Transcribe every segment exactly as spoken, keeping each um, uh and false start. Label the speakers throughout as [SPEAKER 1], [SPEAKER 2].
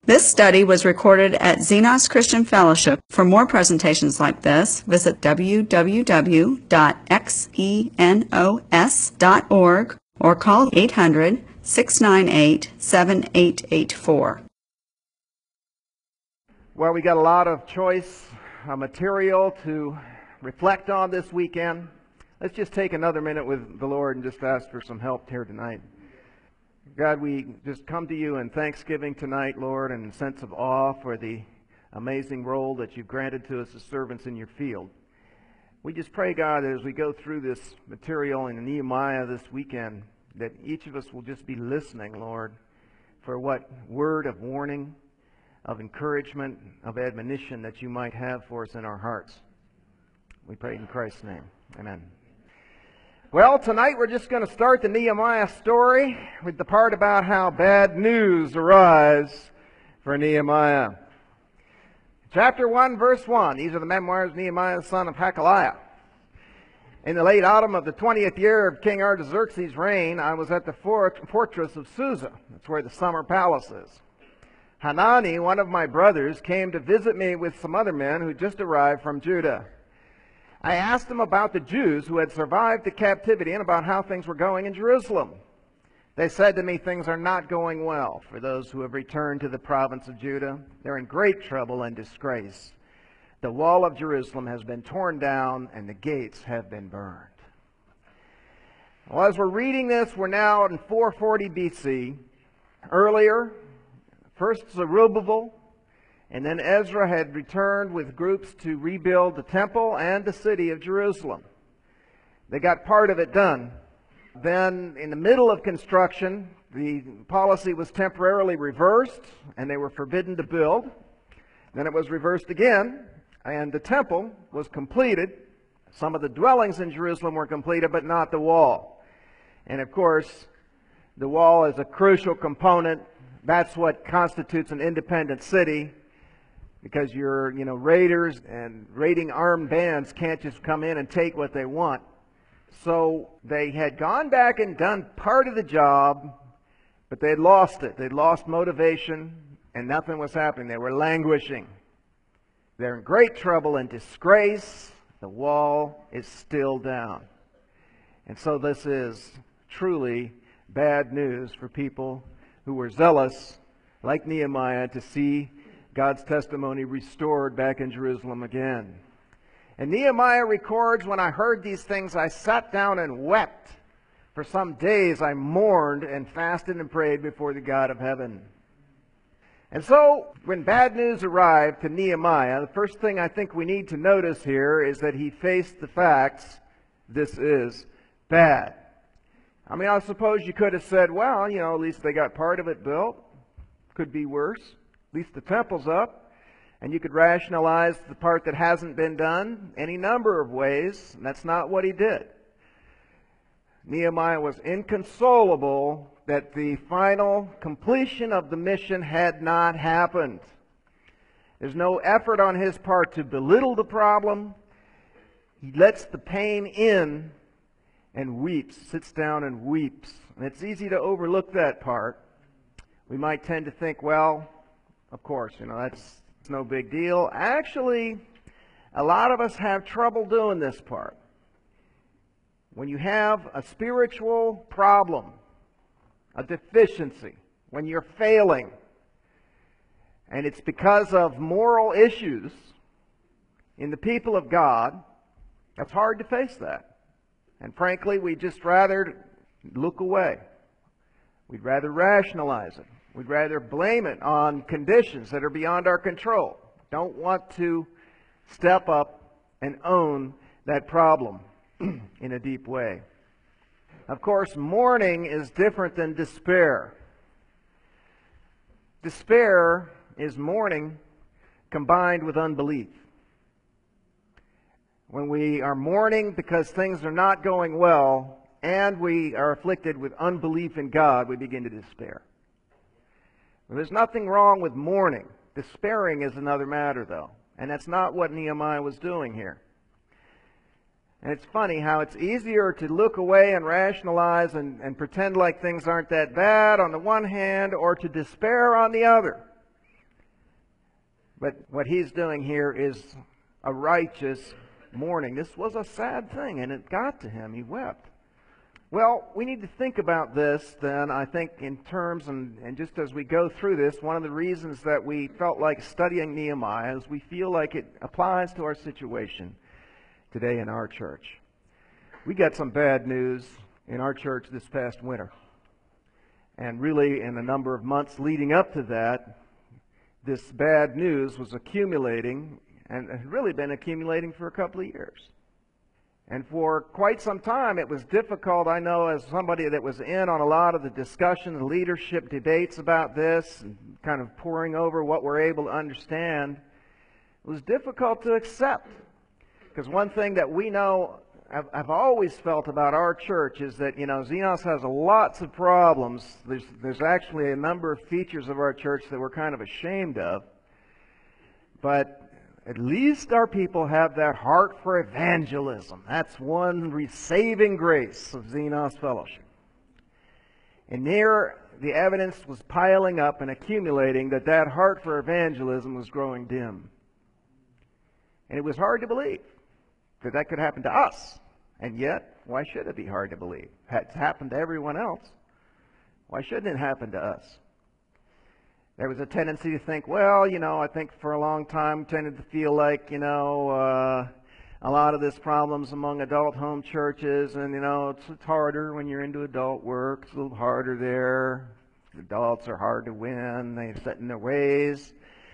[SPEAKER 1] This study was recorded at Xenos Christian Fellowship. For more presentations like this, visit w w w dot xenos dot org or call eight hundred, six nine eight, seven eight eight four.
[SPEAKER 2] Well, we got a lot of choice uh, material to reflect on this weekend. Let's just take another minute with the Lord and just ask for some help here tonight. God, we just come to you in thanksgiving tonight, Lord, and a sense of awe for the amazing role that you've granted to us as servants in your field. We just pray, God, that as we go through this material in Nehemiah this weekend, that each of us will just be listening, Lord, for what word of warning, of encouragement, of admonition that you might have for us in our hearts. We pray in Christ's name. Amen. Well, tonight we're just going to start the Nehemiah story with the part about how bad news arrives for Nehemiah. Chapter one, verse one. These are the memoirs of Nehemiah, son of Hakaliah. In the late autumn of the twentieth year of King Artaxerxes' reign, I was at the fort, fortress of Susa. That's where the summer palace is. Hanani, one of my brothers, came to visit me with some other men who just arrived from Judah. I asked them about the Jews who had survived the captivity and about how things were going in Jerusalem. They said to me, things are not going well for those who have returned to the province of Judah. They're in great trouble and disgrace. The wall of Jerusalem has been torn down and the gates have been burned. Well, as we're reading this, we're now in four forty B C. Earlier, first Zerubbabel, and then Ezra had returned with groups to rebuild the temple and the city of Jerusalem. They got part of it done. Then, in the middle of construction, the policy was temporarily reversed, and they were forbidden to build. Then it was reversed again, and the temple was completed. Some of the dwellings in Jerusalem were completed, but not the wall. And of course, the wall is a crucial component. That's what constitutes an independent city. Because your, you know, raiders and raiding armed bands can't just come in and take what they want. So they had gone back and done part of the job, but they had lost it. They'd lost motivation, and nothing was happening. They were languishing. They're in great trouble and disgrace. The wall is still down. And so this is truly bad news for people who were zealous, like Nehemiah, to see God's testimony restored back in Jerusalem again. And Nehemiah records, when I heard these things, I sat down and wept. For some days I mourned and fasted and prayed before the God of heaven. And so, when bad news arrived to Nehemiah, the first thing I think we need to notice here is that he faced the facts. This is bad. I mean, I suppose you could have said, well, you know, at least they got part of it built. Could be worse. At least the temple's up, and you could rationalize the part that hasn't been done any number of ways, and that's not what he did. Nehemiah was inconsolable that the final completion of the mission had not happened. There's no effort on his part to belittle the problem. He lets the pain in and weeps, sits down and weeps. And it's easy to overlook that part. We might tend to think, well, of course, you know, that's it's no big deal. Actually, a lot of us have trouble doing this part. When you have a spiritual problem, a deficiency, when you're failing, and it's because of moral issues in the people of God, it's hard to face that. And frankly, we'd just rather look away. We'd rather rationalize it. We'd rather blame it on conditions that are beyond our control. Don't want to step up and own that problem in a deep way. Of course, mourning is different than despair. Despair is mourning combined with unbelief. When we are mourning because things are not going well and we are afflicted with unbelief in God, we begin to despair. There's nothing wrong with mourning. Despairing is another matter, though. And that's not what Nehemiah was doing here. And it's funny how it's easier to look away and rationalize and, and pretend like things aren't that bad on the one hand, or to despair on the other. But what he's doing here is a righteous mourning. This was a sad thing, and it got to him. He wept. Well, we need to think about this then, I think, in terms, and, and just as we go through this, one of the reasons that we felt like studying Nehemiah is we feel like it applies to our situation today in our church. We got some bad news in our church this past winter. And really, in a number of months leading up to that, this bad news was accumulating, and had really been accumulating for a couple of years. And for quite some time, it was difficult, I know, as somebody that was in on a lot of the discussion, the leadership debates about this, and kind of poring over what we're able to understand, it was difficult to accept. Because one thing that we know, I've, I've always felt about our church is that, you know, Xenos has lots of problems. There's, there's actually a number of features of our church that we're kind of ashamed of. But at least our people have that heart for evangelism. That's one saving grace of Xenos Fellowship. And there, the evidence was piling up and accumulating that that heart for evangelism was growing dim. And it was hard to believe that that could happen to us. And yet, why should it be hard to believe? It's happened to everyone else. Why shouldn't it happen to us? There was a tendency to think, well, you know, I think for a long time tended to feel like, you know, uh, a lot of this problems among adult home churches, and, you know, it's, it's harder when you're into adult work. It's a little harder there. Adults are hard to win. They set in their ways.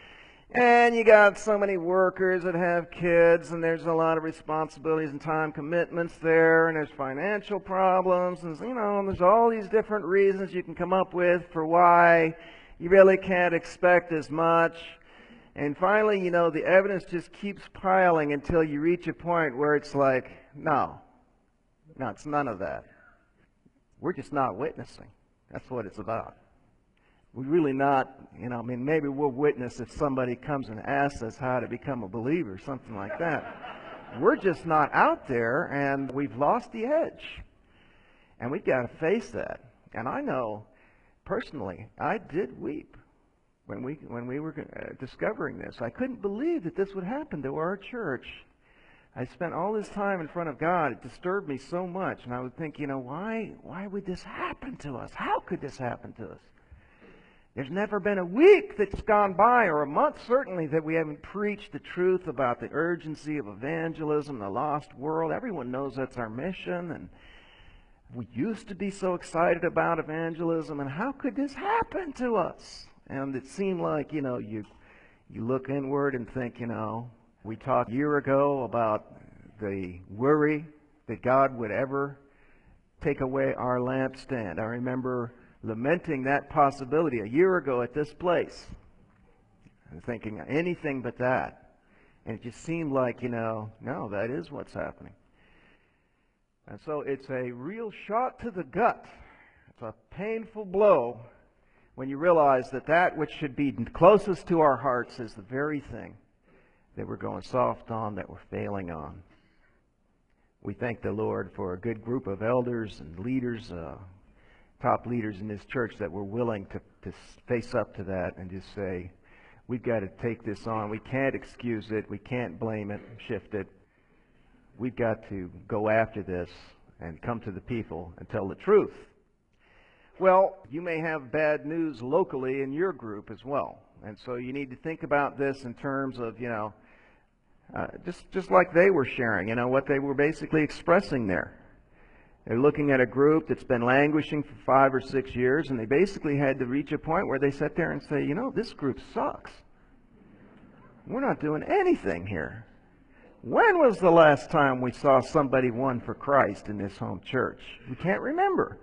[SPEAKER 2] And you got so many workers that have kids, and there's a lot of responsibilities and time commitments there, and there's financial problems, and, you know, and there's all these different reasons you can come up with for why you really can't expect as much. And finally, you know, the evidence just keeps piling until you reach a point where it's like, no, no, it's none of that. We're just not witnessing. That's what it's about. We're really not, you know, I mean, maybe we'll witness if somebody comes and asks us how to become a believer, something like that. We're just not out there, and we've lost the edge. And we've got to face that. And I know, personally, I did weep when we when we were uh, discovering this. I couldn't believe that this would happen to our church. I spent all this time in front of God. It disturbed me so much, and I would think, you know, why why would this happen to us? How could this happen to us? There's never been a week that's gone by, or a month certainly, that we haven't preached the truth about the urgency of evangelism, the lost world. Everyone knows that's our mission, and we used to be so excited about evangelism, and how could this happen to us? And it seemed like, you know, you you look inward and think, you know, we talked a year ago about the worry that God would ever take away our lampstand. I remember lamenting that possibility a year ago at this place, and thinking anything but that. And it just seemed like, you know, no, that is what's happening. And so it's a real shot to the gut. It's a painful blow when you realize that that which should be closest to our hearts is the very thing that we're going soft on, that we're failing on. We thank the Lord for a good group of elders and leaders, uh, top leaders in this church, that were willing to, to face up to that and just say, we've got to take this on. We can't excuse it. We can't blame it, shift it. We've got to go after this and come to the people and tell the truth. Well, you may have bad news locally in your group as well. And so you need to think about this in terms of, you know, uh, just, just like they were sharing, you know, what they were basically expressing there. They're looking at a group that's been languishing for five or six years, and they basically had to reach a point where they sat there and say, you know, this group sucks. We're not doing anything here. When was the last time we saw somebody won for Christ in this home church? We can't remember.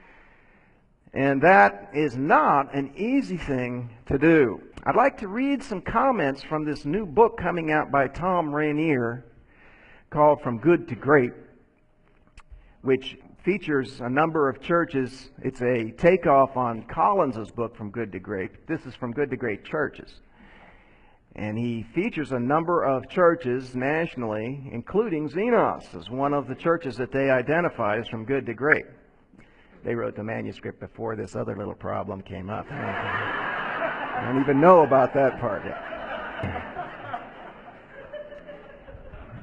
[SPEAKER 2] And that is not an easy thing to do. I'd like to read some comments from this new book coming out by Tom Rainier called From Good to Great, which features a number of churches. It's a takeoff on Collins's book, From Good to Great. This is From Good to Great Churches. And he features a number of churches nationally, including Xenos as one of the churches that they identify as from good to great. They wrote the manuscript before this other little problem came up. I don't even know about that part yet.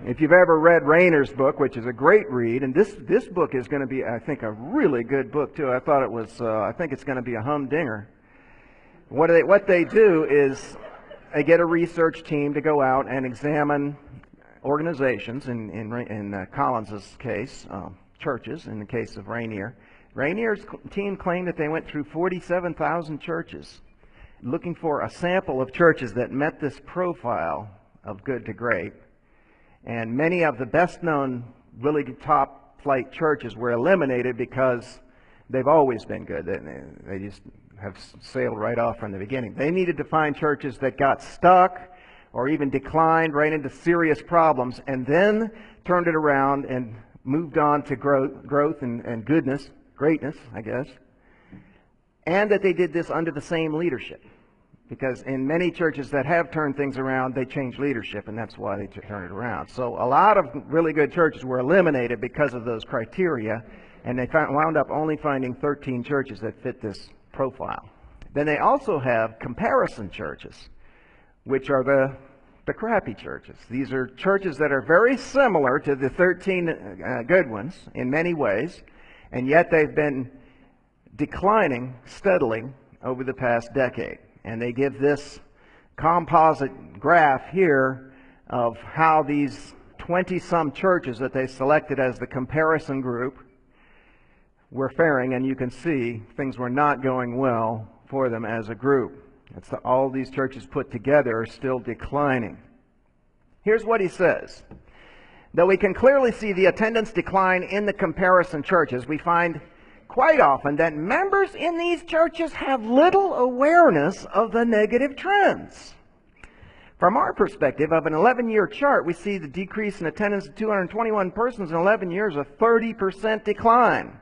[SPEAKER 2] if you've ever read Rainer's book, which is a great read, and this this book is going to be, I think, a really good book too. I thought it was. Uh, I think it's going to be a humdinger. What they what they do is they get a research team to go out and examine organizations. In in in uh, Collins's case, uh, churches. In the case of Rainier, Rainier's team claimed that they went through forty-seven thousand churches, looking for a sample of churches that met this profile of good to great. And many of the best-known, really top-flight churches were eliminated because they've always been good. They, they just have sailed right off from the beginning. They needed to find churches that got stuck or even declined right into serious problems and then turned it around and moved on to growth, growth and, and goodness, greatness, I guess. And that they did this under the same leadership. Because in many churches that have turned things around, they change leadership, and that's why they turn it around. So a lot of really good churches were eliminated because of those criteria, and they found, wound up only finding thirteen churches that fit this profile. Then they also have comparison churches, which are the, the crappy churches. These are churches that are very similar to the thirteen uh, good ones in many ways, and yet they've been declining steadily over the past decade. And they give this composite graph here of how these twenty-some churches that they selected as the comparison group were faring, and you can see things were not going well for them as a group. It's the, all these churches put together are still declining. Here's what he says. Though we can clearly see the attendance decline in the comparison churches, we find quite often that members in these churches have little awareness of the negative trends. From our perspective of an eleven-year chart, we see the decrease in attendance of two hundred twenty-one persons in eleven years, a thirty percent decline.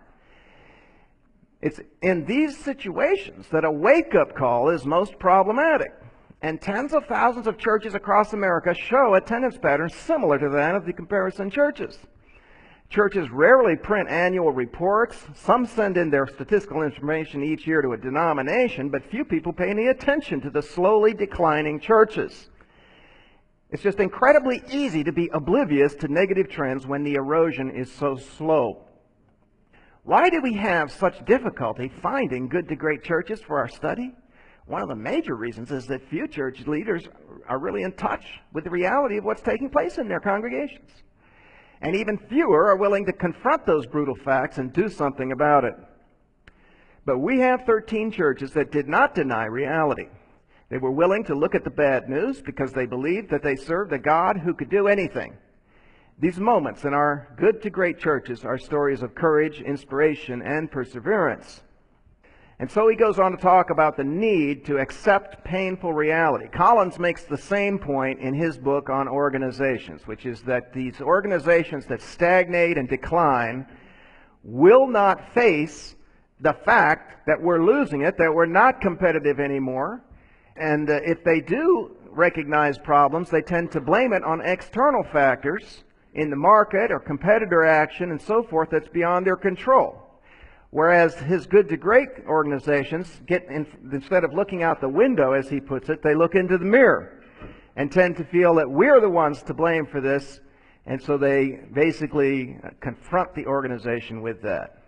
[SPEAKER 2] It's in these situations that a wake-up call is most problematic. And tens of thousands of churches across America show attendance patterns similar to that of the comparison churches. Churches rarely print annual reports. Some send in their statistical information each year to a denomination, but few people pay any attention to the slowly declining churches. It's just incredibly easy to be oblivious to negative trends when the erosion is so slow. Why do we have such difficulty finding good to great churches for our study? One of the major reasons is that few church leaders are really in touch with the reality of what's taking place in their congregations. And even fewer are willing to confront those brutal facts and do something about it. But we have thirteen churches that did not deny reality. They were willing to look at the bad news because they believed that they served a God who could do anything. These moments in our good to great churches are stories of courage, inspiration, and perseverance. And so he goes on to talk about the need to accept painful reality. Collins makes the same point in his book on organizations, which is that these organizations that stagnate and decline will not face the fact that we're losing it, that we're not competitive anymore. And uh, if they do recognize problems, they tend to blame it on external factors in the market or competitor action and so forth that's beyond their control. Whereas his good to great organizations get, in, instead of looking out the window, as he puts it, they look into the mirror and tend to feel that we're the ones to blame for this, and so they basically confront the organization with that.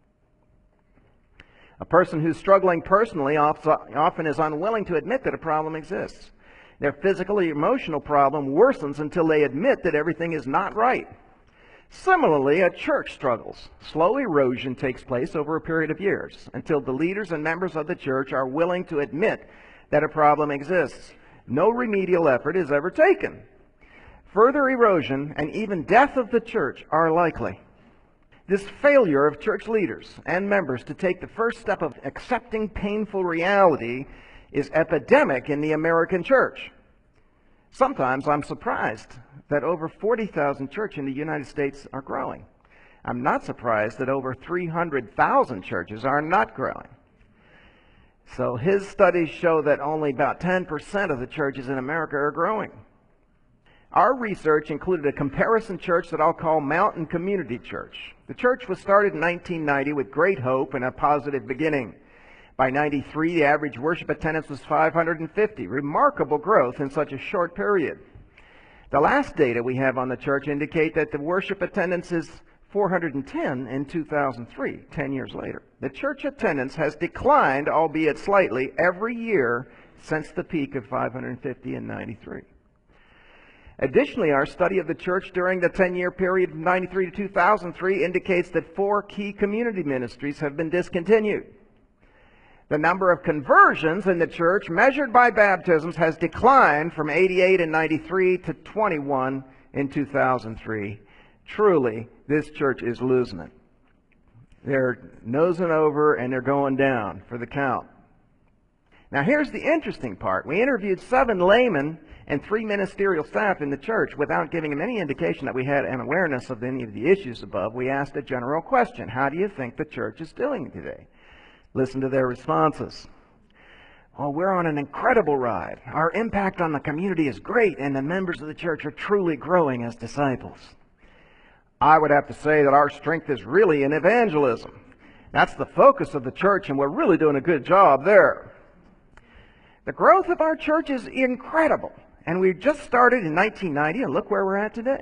[SPEAKER 2] A person who's struggling personally often is unwilling to admit that a problem exists. Their physical or emotional problem worsens until they admit that everything is not right. Similarly, a church struggles. Slow erosion takes place over a period of years until the leaders and members of the church are willing to admit that a problem exists. No remedial effort is ever taken. Further erosion and even death of the church are likely. This failure of church leaders and members to take the first step of accepting painful reality is epidemic in the American church. Sometimes I'm surprised that over forty thousand churches in the United States are growing. I'm not surprised that over three hundred thousand churches are not growing. So his studies show that only about ten percent of the churches in America are growing. Our research included a comparison church that I'll call Mountain Community Church. The church was started in nineteen ninety with great hope and a positive beginning. By ninety-three, the average worship attendance was five hundred fifty. Remarkable growth in such a short period. The last data we have on the church indicate that the worship attendance is four hundred ten in two thousand three, ten years later. The church attendance has declined, albeit slightly, every year since the peak of five hundred fifty in ninety-three. Additionally, our study of the church during the ten-year period from ninety-three to two thousand three indicates that four key community ministries have been discontinued. The number of conversions in the church, measured by baptisms, has declined from eighty-eight in ninety-three to twenty-one in two thousand three. Truly, this church is losing it. They're nosing over and they're going down for the count. Now here's the interesting part. We interviewed seven laymen and three ministerial staff in the church without giving them any indication that we had an awareness of any of the issues above. We asked a general question. How do you think the church is doing today? Listen to their responses. Oh, we're on an incredible ride. Our impact on the community is great, and the members of the church are truly growing as disciples. I would have to say that our strength is really in evangelism. That's the focus of the church, and we're really doing a good job there. The growth of our church is incredible, and we just started in nineteen ninety, and look where we're at today.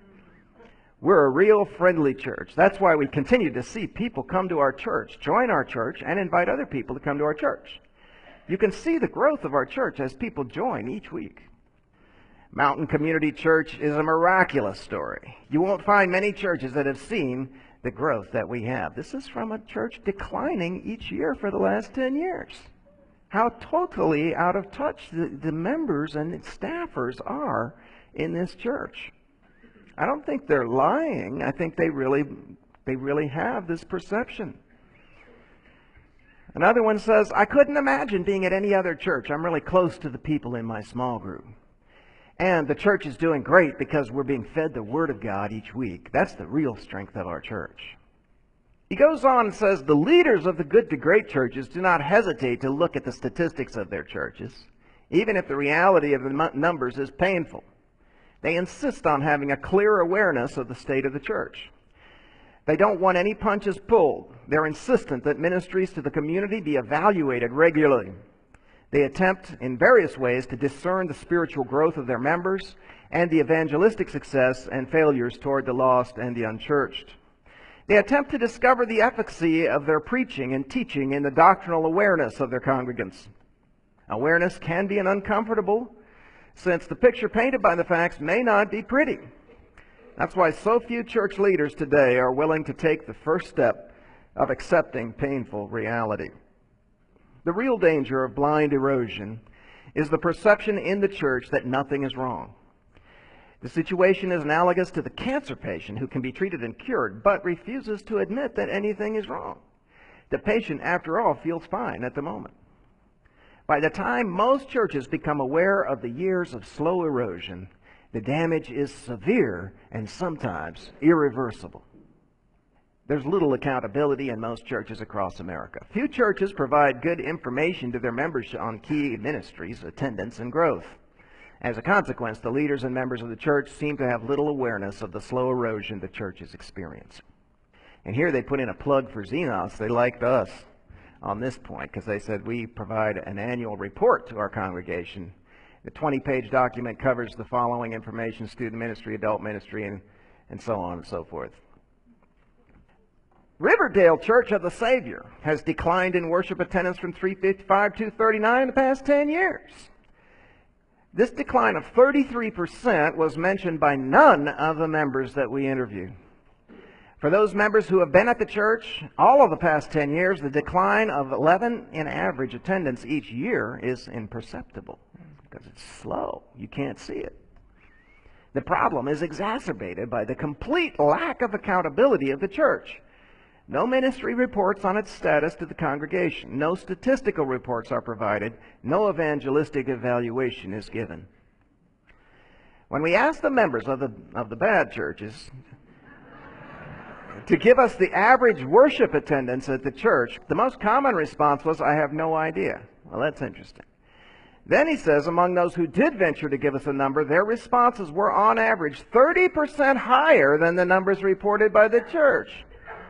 [SPEAKER 2] We're a real friendly church. That's why we continue to see people come to our church, join our church, and invite other people to come to our church. You can see the growth of our church as people join each week. Mountain Community Church is a miraculous story. You won't find many churches that have seen the growth that we have. This is from a church declining each year for the last ten years. How totally out of touch the, the members and staffers are in this church. I don't think they're lying. I think they really, they really have this perception. Another one says, I couldn't imagine being at any other church. I'm really close to the people in my small group. And the church is doing great because we're being fed the Word of God each week. That's the real strength of our church. He goes on and says, the leaders of the good to great churches do not hesitate to look at the statistics of their churches, even if the reality of the numbers is painful. They insist on having a clear awareness of the state of the church. They don't want any punches pulled. They're insistent that ministries to the community be evaluated regularly. They attempt in various ways to discern the spiritual growth of their members and the evangelistic success and failures toward the lost and the unchurched. They attempt to discover the efficacy of their preaching and teaching in the doctrinal awareness of their congregants. Awareness can be an uncomfortable, since the picture painted by the facts may not be pretty. That's why so few church leaders today are willing to take the first step of accepting painful reality. The real danger of blind erosion is the perception in the church that nothing is wrong. The situation is analogous to the cancer patient who can be treated and cured, but refuses to admit that anything is wrong. The patient, after all, feels fine at the moment. By the time most churches become aware of the years of slow erosion, the damage is severe and sometimes irreversible. There's little accountability in most churches across America. Few churches provide good information to their members on key ministries, attendance, and growth. As a consequence, the leaders and members of the church seem to have little awareness of the slow erosion the church is experiencing. And here they put in a plug for Xenos. They liked us on this point because they said we provide an annual report to our congregation. The twenty-page document covers the following information: student ministry, adult ministry, and, and so on and so forth. Riverdale Church of the Savior has declined in worship attendance from three fifty-five to two thirty-nine in the past ten years. This decline of thirty-three percent was mentioned by none of the members that we interviewed. For those members who have been at the church all of the past ten years, the decline of eleven in average attendance each year is imperceptible because it's slow. You can't see it. The problem is exacerbated by the complete lack of accountability of the church. No ministry reports on its status to the congregation. No statistical reports are provided. No evangelistic evaluation is given. When we asked the members of the, of the bad churches to give us the average worship attendance at the church, the most common response was, I have no idea. Well, that's interesting. Then he says, among those who did venture to give us a number, their responses were on average thirty percent higher than the numbers reported by the church.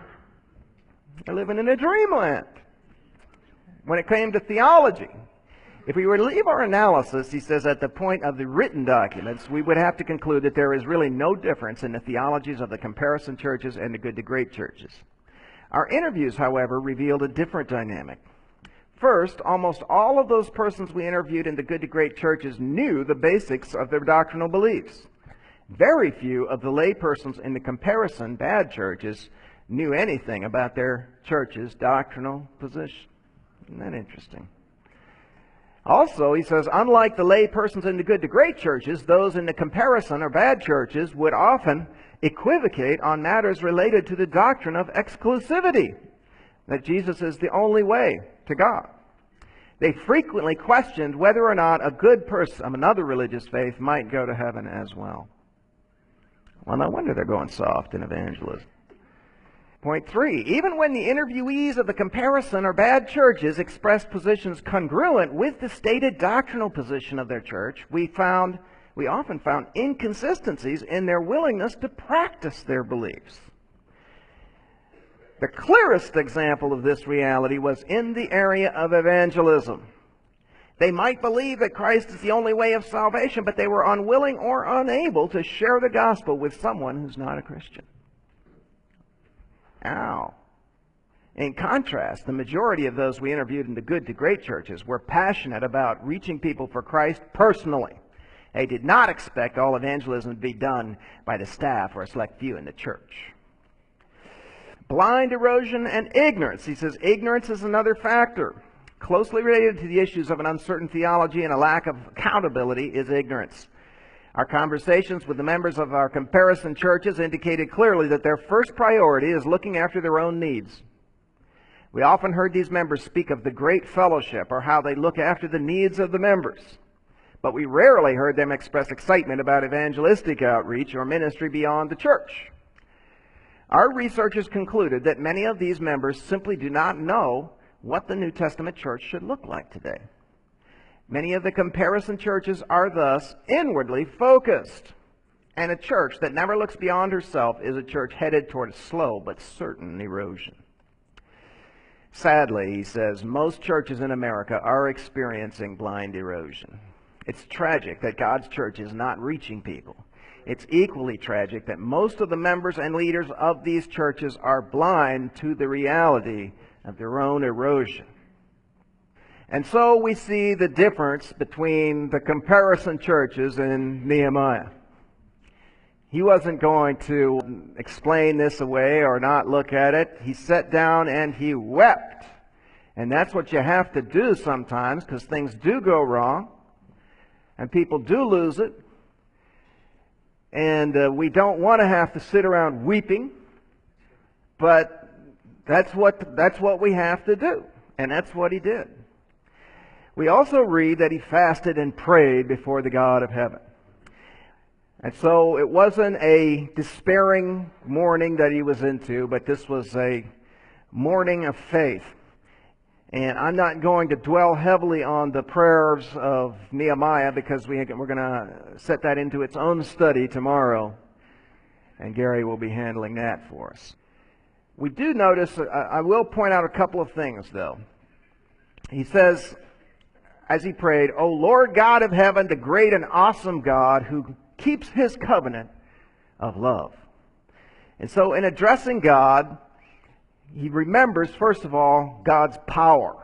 [SPEAKER 2] They're living in a dreamland. When it came to theology, If we were to leave our analysis, he says, at the point of the written documents, we would have to conclude that there is really no difference in the theologies of the comparison churches and the good to great churches. Our interviews, however, revealed a different dynamic. First, almost all of those persons we interviewed in the good to great churches knew the basics of their doctrinal beliefs. Very few of the lay persons in the comparison bad churches knew anything about their church's doctrinal position. Isn't that interesting? Also, he says, unlike the lay persons in the good to great churches, those in the comparison or bad churches would often equivocate on matters related to the doctrine of exclusivity, that Jesus is the only way to God. They frequently questioned whether or not a good person of another religious faith might go to heaven as well. Well, no wonder they're going soft in evangelism. Point three, even when the interviewees of the comparison or bad churches expressed positions congruent with the stated doctrinal position of their church, we found, we often found inconsistencies in their willingness to practice their beliefs. The clearest example of this reality was in the area of evangelism. They might believe that Christ is the only way of salvation, but they were unwilling or unable to share the gospel with someone who's not a Christian. Ow. In contrast, the majority of those we interviewed in the good to great churches were passionate about reaching people for Christ personally. They did not expect all evangelism to be done by the staff or a select few in the church. Blind erosion and ignorance. He says ignorance is another factor. Closely related to the issues of an uncertain theology and a lack of accountability is ignorance. Our conversations with the members of our comparison churches indicated clearly that their first priority is looking after their own needs. We often heard these members speak of the great fellowship or how they look after the needs of the members. But we rarely heard them express excitement about evangelistic outreach or ministry beyond the church. Our researchers concluded that many of these members simply do not know what the New Testament church should look like today. Many of the comparison churches are thus inwardly focused. And a church that never looks beyond herself is a church headed toward a slow but certain erosion. Sadly, he says, most churches in America are experiencing blind erosion. It's tragic that God's church is not reaching people. It's equally tragic that most of the members and leaders of these churches are blind to the reality of their own erosion. And so we see the difference between the comparison churches and Nehemiah. He wasn't going to explain this away or not look at it. He sat down and he wept. And that's what you have to do sometimes, because things do go wrong and people do lose it. And uh, we don't want to have to sit around weeping, but that's what, that's what we have to do. And that's what he did. We also read that he fasted and prayed before the God of heaven. And so it wasn't a despairing mourning that he was into, but this was a mourning of faith. And I'm not going to dwell heavily on the prayers of Nehemiah because we, we're going to set that into its own study tomorrow. And Gary will be handling that for us. We do notice, I will point out a couple of things though. He says, as he prayed, O Lord God of heaven, the great and awesome God who keeps his covenant of love. And so in addressing God, he remembers, first of all, God's power.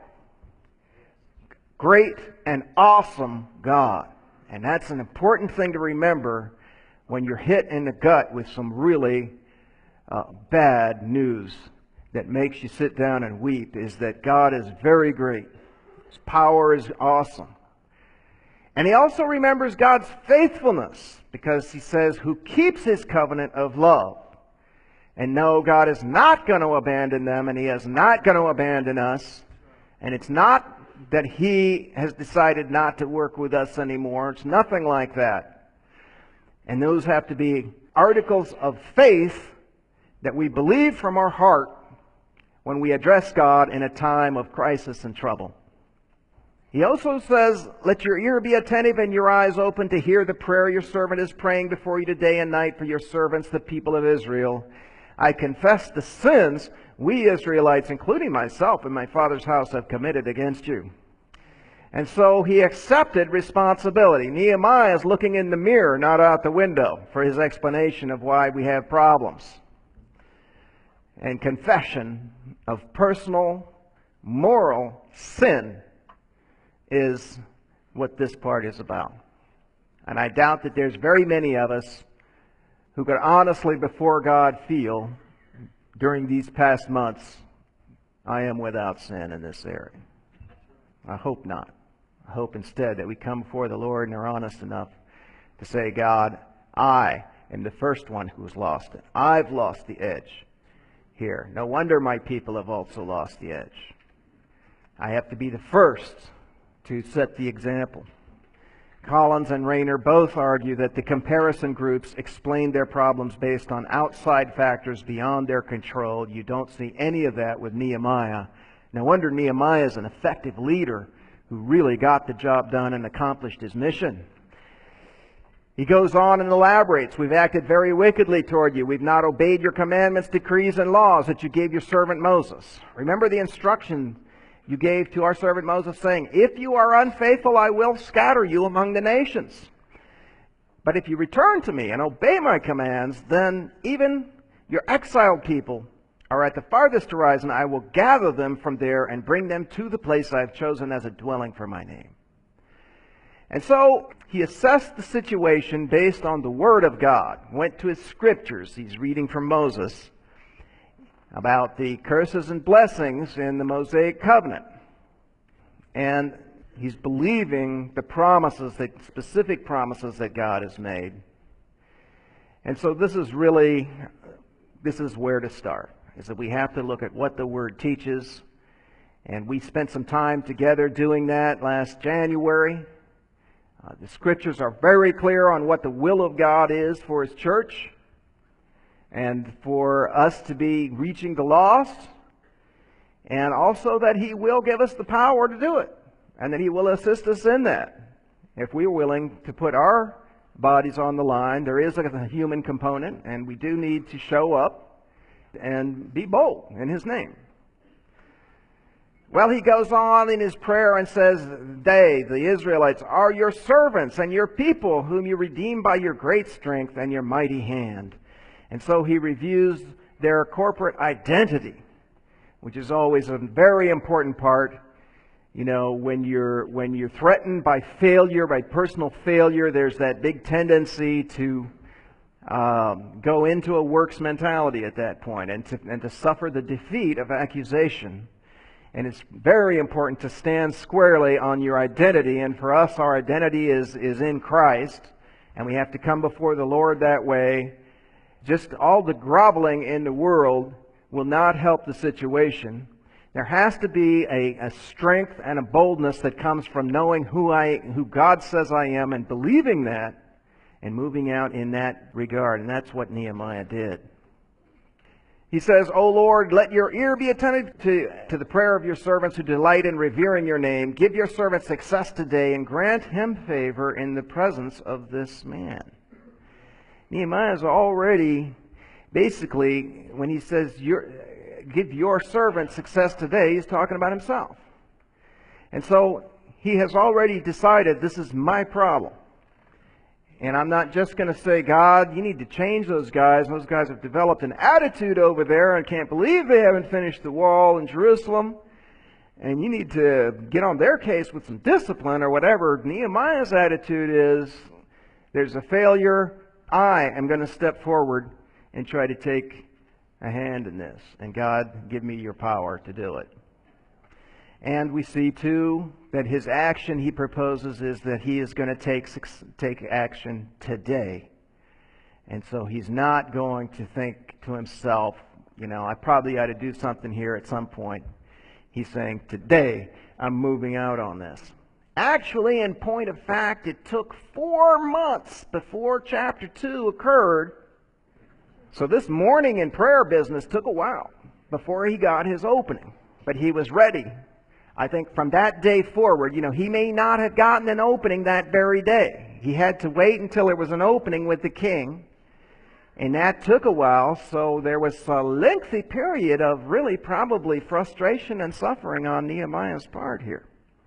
[SPEAKER 2] Great and awesome God. And that's an important thing to remember when you're hit in the gut with some really uh, bad news that makes you sit down and weep, is that God is very great. His power is awesome. And he also remembers God's faithfulness, because he says, who keeps his covenant of love. And no, God is not going to abandon them, and he is not going to abandon us. And it's not that he has decided not to work with us anymore. It's nothing like that. And those have to be articles of faith that we believe from our heart when we address God in a time of crisis and trouble. He also says, let your ear be attentive and your eyes open to hear the prayer your servant is praying before you today and night for your servants, the people of Israel. I confess the sins we Israelites, including myself and my father's house, have committed against you. And so he accepted responsibility. Nehemiah is looking in the mirror, not out the window, for his explanation of why we have problems. And confession of personal, moral sin is what this part is about. And I doubt that there's very many of us who could honestly before God feel during these past months, I am without sin in this area. I hope not. I hope instead that we come before the Lord and are honest enough to say, God, I am the first one who has lost it. I've lost the edge here. No wonder my people have also lost the edge. I have to be the first to set the example. Collins and Rayner both argue that the comparison groups explain their problems based on outside factors beyond their control. You don't see any of that with Nehemiah. No wonder Nehemiah is an effective leader who really got the job done and accomplished his mission. He goes on and elaborates, we've acted very wickedly toward you. We've not obeyed your commandments, decrees, and laws that you gave your servant Moses. Remember the instruction you gave to our servant Moses, saying, if you are unfaithful, I will scatter you among the nations. But if you return to me and obey my commands, then even your exiled people are at the farthest horizon. I will gather them from there and bring them to the place I have chosen as a dwelling for my name. And so he assessed the situation based on the Word of God, went to his scriptures. He's reading from Moses about the curses and blessings in the Mosaic covenant. And he's believing the promises, the specific promises that God has made. And so this is really, this is where to start, is that we have to look at what the Word teaches. And we spent some time together doing that last January. Uh, the Scriptures are very clear on what the will of God is for His church and for us to be reaching the lost, and also that He will give us the power to do it, and that He will assist us in that. If we're willing to put our bodies on the line, there is a human component, and we do need to show up and be bold in His name. Well, he goes on in his prayer and says, they, the Israelites, are your servants and your people, whom you redeemed by your great strength and your mighty hand. And so he reviews their corporate identity, which is always a very important part. You know, when you're when you're threatened by failure, by personal failure, there's that big tendency to um, go into a works mentality at that point, and to and to suffer the defeat of accusation. And it's very important to stand squarely on your identity. And for us, our identity is, is in Christ. And we have to come before the Lord that way. Just all the groveling in the world will not help the situation. There has to be a, a strength and a boldness that comes from knowing who I, who God says I am, and believing that and moving out in that regard. And that's what Nehemiah did. He says, O Lord, let your ear be attentive to, to the prayer of your servants who delight in revering your name. Give your servant success today and grant him favor in the presence of this man. Nehemiah is already, basically, when he says, your, give your servant success today, he's talking about himself. And so he has already decided, this is my problem. And I'm not just going to say, God, you need to change those guys. Those guys have developed an attitude over there and can't believe they haven't finished the wall in Jerusalem. And you need to get on their case with some discipline or whatever. Nehemiah's attitude is, there's a failure. I am going to step forward and try to take a hand in this. And God, give me your power to do it. And we see, too, that his action he proposes is that he is going to take, take action today. And so he's not going to think to himself, you know, I probably ought to do something here at some point. He's saying, today I'm moving out on this. Actually, in point of fact, it took four months before chapter two occurred. So this morning in prayer business took a while before he got his opening. But he was ready. I think from that day forward, you know, he may not have gotten an opening that very day. He had to wait until there was an opening with the king. And that took a while, so there was a lengthy period of really probably frustration and suffering on Nehemiah's part here.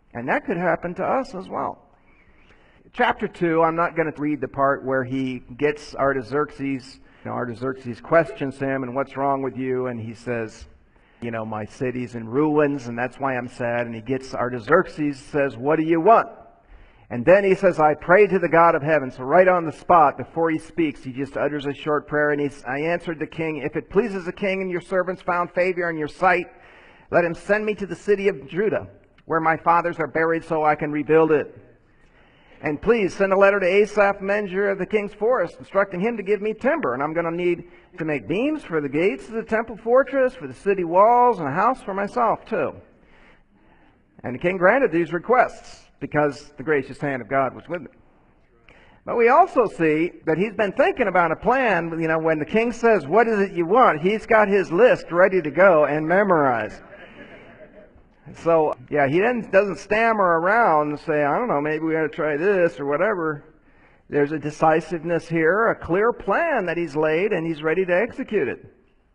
[SPEAKER 2] And that could happen to us as well. Chapter two, I'm not going to read the part where he gets Artaxerxes. You know, Artaxerxes questions him, and what's wrong with you? And he says, you know, my city's in ruins, and that's why I'm sad. And he gets Artaxerxes, says, what do you want? And then he says, I pray to the God of heaven. So right on the spot, before he speaks, he just utters a short prayer, and he's, I answered the king, if it pleases the king and your servants found favor in your sight, let him send me to the city of Judah, where my fathers are buried, so I can rebuild it. And please send a letter to Asaph, manager of the king's forest, instructing him to give me timber. And I'm going to need to make beams for the gates of the temple fortress, for the city walls, and a house for myself, too. And the king granted these requests because the gracious hand of God was with me. But we also see that he's been thinking about a plan. You know, when the king says, what is it you want? He's got his list ready to go and memorized. So, yeah, he doesn't, doesn't stammer around and say, I don't know, maybe we ought to try this or whatever. There's a decisiveness here, a clear plan that he's laid, and he's ready to execute it.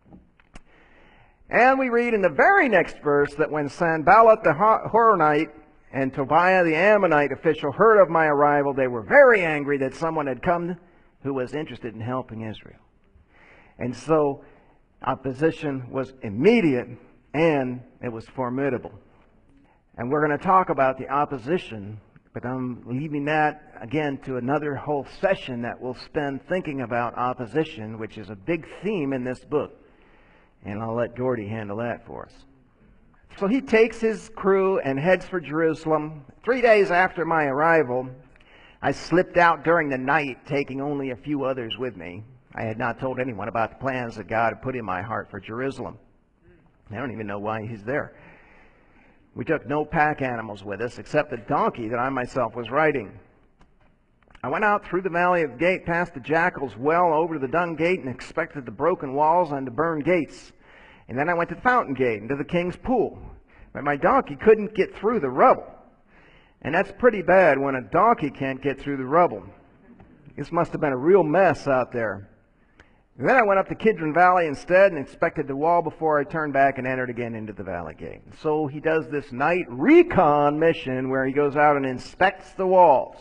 [SPEAKER 2] And we read in the very next verse that when Sanballat the Horonite and Tobiah the Ammonite official heard of my arrival, they were very angry that someone had come who was interested in helping Israel. And so opposition was immediate, and it was formidable. And we're going to talk about the opposition, but I'm leaving that, again, to another whole session that we'll spend thinking about opposition, which is a big theme in this book. And I'll let Gordy handle that for us. So he takes his crew and heads for Jerusalem. Three days after my arrival, I slipped out during the night, taking only a few others with me. I had not told anyone about the plans that God had put in my heart for Jerusalem. I don't even know why he's there. We took no pack animals with us except the donkey that I myself was riding. I went out through the valley of the gate, past the jackal's well, over to the dung gate, and inspected the broken walls and the burned gates. And then I went to the fountain gate and to the king's pool. But my donkey couldn't get through the rubble. And that's pretty bad when a donkey can't get through the rubble. This must have been a real mess out there. And then I went up to Kidron Valley instead and inspected the wall before I turned back and entered again into the valley gate. So he does this night recon mission where he goes out and inspects the walls.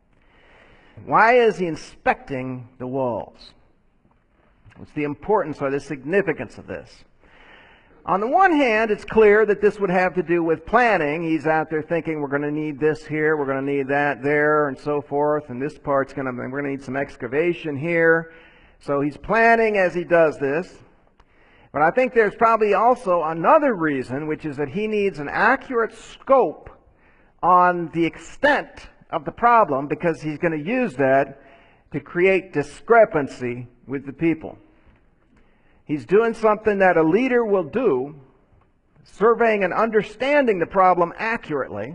[SPEAKER 2] Why is he inspecting the walls? What's the importance or the significance of this? On the one hand, it's clear that this would have to do with planning. He's out there thinking, we're going to need this here, we're going to need that there, and so forth, and this part's going to, we're going to need some excavation here. So he's planning as he does this. But I think there's probably also another reason, which is that he needs an accurate scope on the extent of the problem, because he's going to use that to create discrepancy with the people. He's doing something that a leader will do, surveying and understanding the problem accurately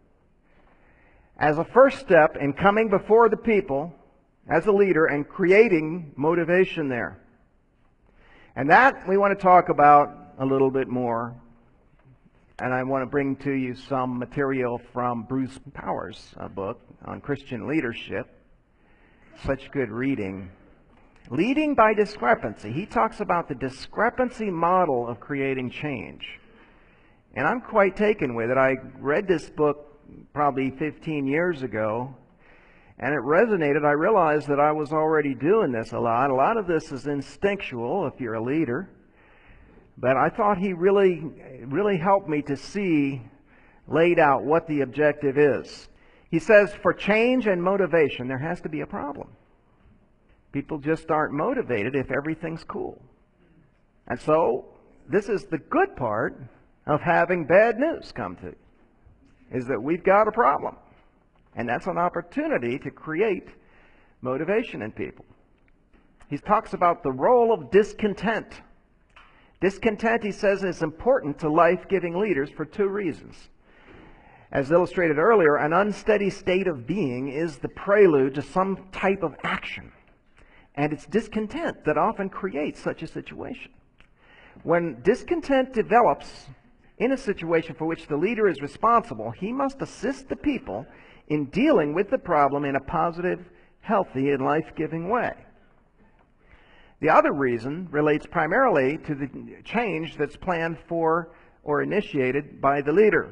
[SPEAKER 2] as a first step in coming before the people as a leader and creating motivation there. And that we want to talk about a little bit more. And I want to bring to you some material from Bruce Powers' uh, book on Christian leadership. Such good reading. Leading by discrepancy. He talks about the discrepancy model of creating change. And I'm quite taken with it. I read this book probably fifteen years ago, and it resonated. I realized that I was already doing this a lot. A lot of this is instinctual if you're a leader. But I thought he really, really helped me to see, laid out what the objective is. He says, for change and motivation, there has to be a problem. People just aren't motivated if everything's cool. And so, this is the good part of having bad news come to you, is that we've got a problem. And that's an opportunity to create motivation in people. He talks about the role of discontent. Discontent, he says, is important to life-giving leaders for two reasons. As illustrated earlier, an unsteady state of being is the prelude to some type of action. And it's discontent that often creates such a situation. When discontent develops in a situation for which the leader is responsible, he must assist the people in dealing with the problem in a positive, healthy, and life-giving way. The other reason relates primarily to the change that's planned for or initiated by the leader.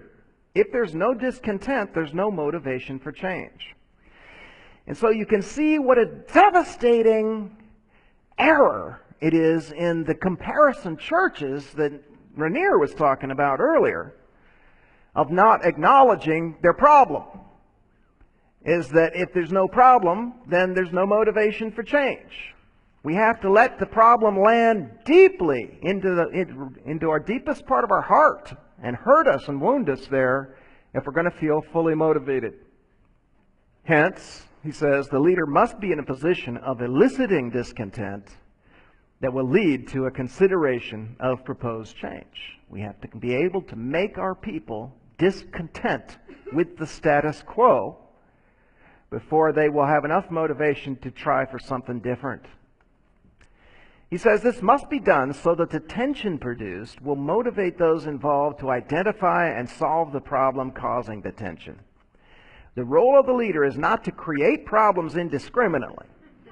[SPEAKER 2] If there's no discontent, there's no motivation for change. And so you can see what a devastating error it is in the comparison churches that Rainier was talking about earlier, of not acknowledging their problem. Is that if there's no problem, then there's no motivation for change. We have to let the problem land deeply into the into our deepest part of our heart and hurt us and wound us there if we're going to feel fully motivated. Hence, he says, the leader must be in a position of eliciting discontent that will lead to a consideration of proposed change. We have to be able to make our people discontent with the status quo before they will have enough motivation to try for something different. He says this must be done so that the tension produced will motivate those involved to identify and solve the problem causing the tension. The role of the leader is not to create problems indiscriminately,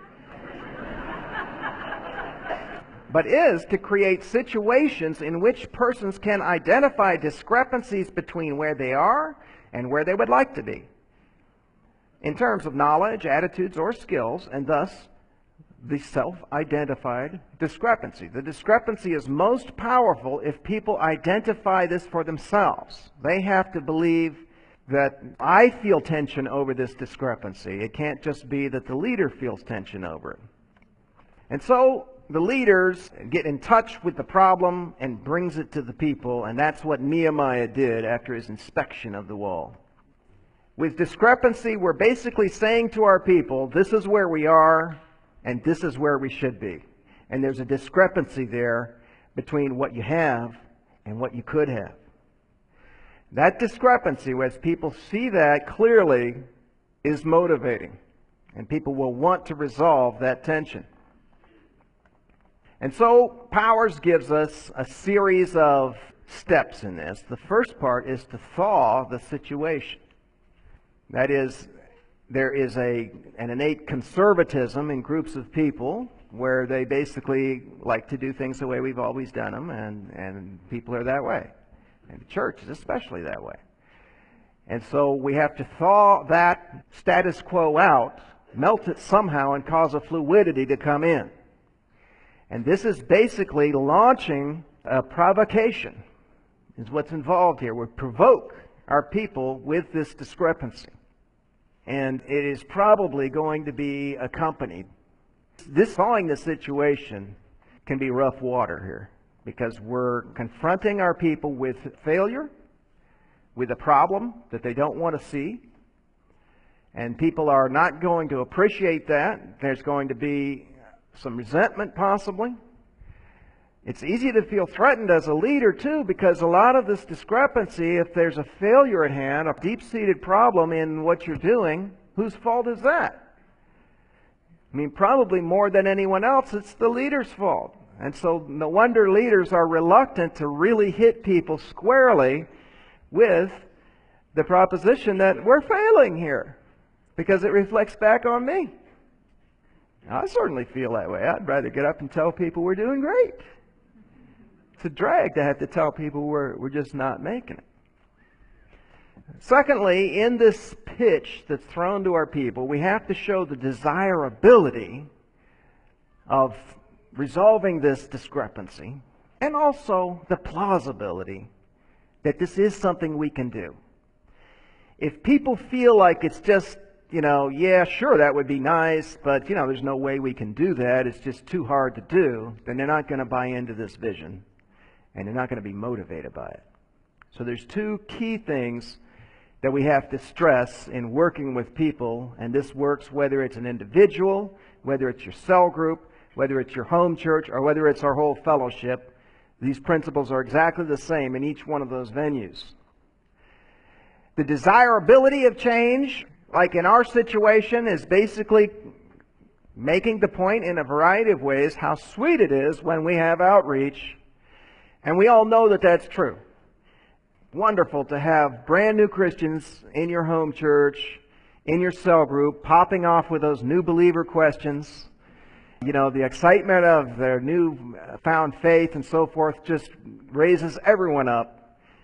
[SPEAKER 2] but is to create situations in which persons can identify discrepancies between where they are and where they would like to be, in terms of knowledge, attitudes, or skills, and thus the self-identified discrepancy. The discrepancy is most powerful if people identify this for themselves. They have to believe that I feel tension over this discrepancy. It can't just be that the leader feels tension over it. And so the leaders get in touch with the problem and brings it to the people, and that's what Nehemiah did after his inspection of the wall. With discrepancy, we're basically saying to our people, this is where we are, and this is where we should be. And there's a discrepancy there between what you have and what you could have. That discrepancy, as people see that clearly, is motivating. And people will want to resolve that tension. And so, Powers gives us a series of steps in this. The first part is to thaw the situation. That is, there is a, an innate conservatism in groups of people where they basically like to do things the way we've always done them, and, and people are that way. And the church is especially that way. And so we have to thaw that status quo out, melt it somehow, and cause a fluidity to come in. And this is basically launching a provocation, is what's involved here. We provoke our people with this discrepancy. And it is probably going to be accompanied. This thawing the situation can be rough water here, because we're confronting our people with failure, with a problem that they don't want to see. And people are not going to appreciate that. There's going to be some resentment possibly. It's easy to feel threatened as a leader too, because a lot of this discrepancy, if there's a failure at hand, a deep-seated problem in what you're doing, whose fault is that? I mean, probably more than anyone else, it's the leader's fault. And so no wonder leaders are reluctant to really hit people squarely with the proposition that we're failing here, because it reflects back on me. I certainly feel that way. I'd rather get up and tell people we're doing great. It's a drag to have to tell people we're, we're just not making it. Secondly, in this pitch that's thrown to our people, we have to show the desirability of resolving this discrepancy, and also the plausibility that this is something we can do. If people feel like it's just, you know, yeah, sure, that would be nice, but, you know, there's no way we can do that, it's just too hard to do, then they're not going to buy into this vision, and they're not going to be motivated by it. So there's two key things that we have to stress in working with people, and this works whether it's an individual, whether it's your cell group, whether it's your home church, or whether it's our whole fellowship. These principles are exactly the same in each one of those venues. The desirability of change, like in our situation, is basically making the point in a variety of ways how sweet it is when we have outreach. And we all know that that's true. Wonderful to have brand new Christians in your home church, in your cell group, popping off with those new believer questions. You know, the excitement of their new found faith and so forth just raises everyone up.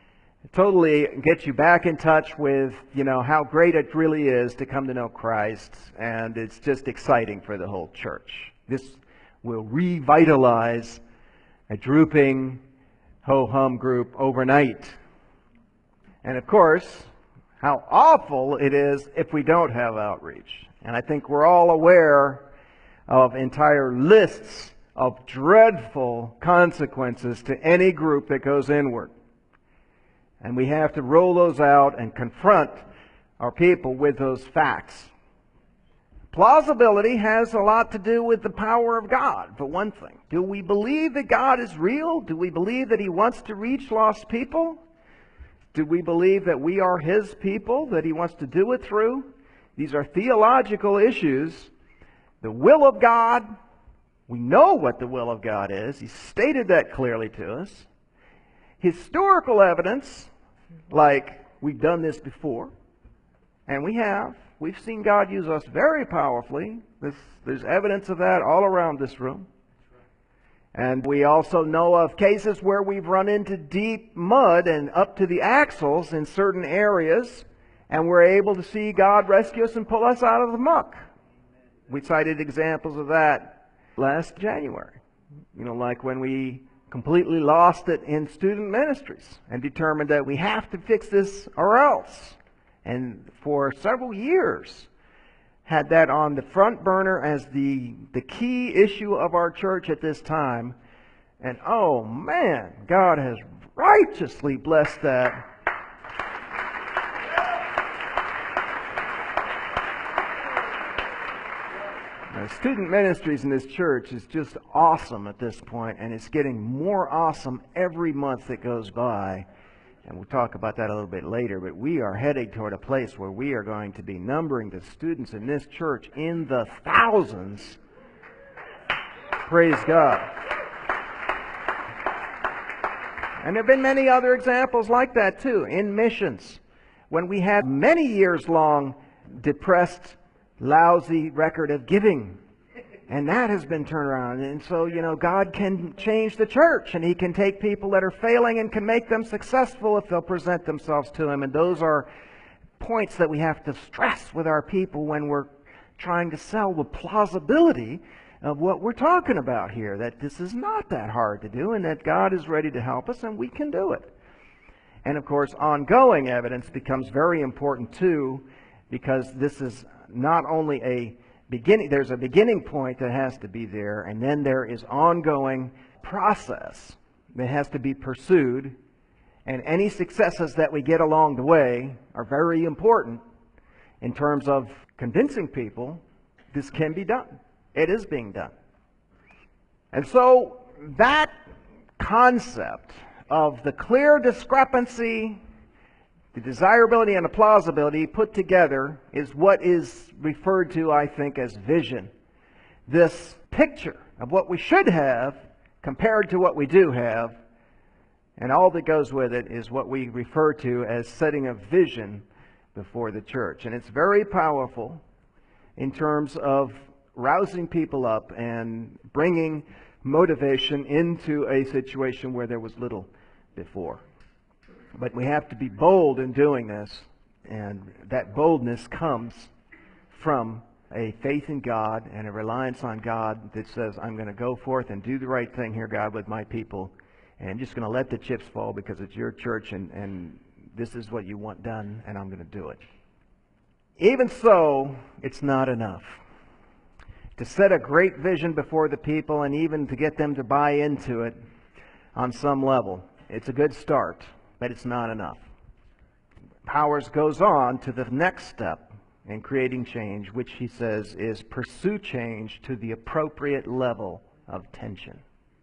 [SPEAKER 2] totally gets you back in touch with, you know, how great it really is to come to know Christ, and it's just exciting for the whole church. This will revitalize a drooping ho-hum group overnight. And of course, how awful it is if we don't have outreach. And I think we're all aware of entire lists of dreadful consequences to any group that goes inward. And we have to roll those out and confront our people with those facts. Plausibility has a lot to do with the power of God, for one thing. Do we believe that God is real? Do we believe that He wants to reach lost people? Do we believe that we are His people, that He wants to do it through? These are theological issues. The will of God, we know what the will of God is. He stated that clearly to us. Historical evidence, like we've done this before, and we have. We've seen God use us very powerfully. This, there's evidence of that all around this room. And we also know of cases where we've run into deep mud and up to the axles in certain areas, and we're able to see God rescue us and pull us out of the muck. We cited examples of that last January. You know, like when we completely lost it in student ministries and determined that we have to fix this or else. And for several years had that on the front burner as the, the key issue of our church at this time. And oh man, God has righteously blessed that. Now, student ministries in this church is just awesome at this point, and it's getting more awesome every month that goes by. And we'll talk about that a little bit later, but we are heading toward a place where we are going to be numbering the students in this church in the thousands. Praise God. And there have been many other examples like that too, in missions. When we had many years long depressed, lousy record of giving. And that has been turned around. And so, you know, God can change the church, and He can take people that are failing and can make them successful if they'll present themselves to Him. And those are points that we have to stress with our people when we're trying to sell the plausibility of what we're talking about here, that this is not that hard to do and that God is ready to help us and we can do it. And of course, ongoing evidence becomes very important too, because this is not only a beginning, there's a beginning point that has to be there, and then there is ongoing process that has to be pursued, and any successes that we get along the way are very important in terms of convincing people this can be done. It is being done. And so that concept of the clear discrepancy, the desirability and the plausibility put together is what is referred to, I think, as vision. This picture of what we should have compared to what we do have, and all that goes with it is what we refer to as setting a vision before the church. And it's very powerful in terms of rousing people up and bringing motivation into a situation where there was little before. But we have to be bold in doing this, and that boldness comes from a faith in God and a reliance on God that says, I'm going to go forth and do the right thing here, God, with my people, and I'm just going to let the chips fall because it's your church and, and this is what you want done, and I'm going to do it. Even so, it's not enough. To set a great vision before the people and even to get them to buy into it on some level, it's a good start. But it's not enough. Powers goes on to the next step in creating change, which he says is pursue change to the appropriate level of tension.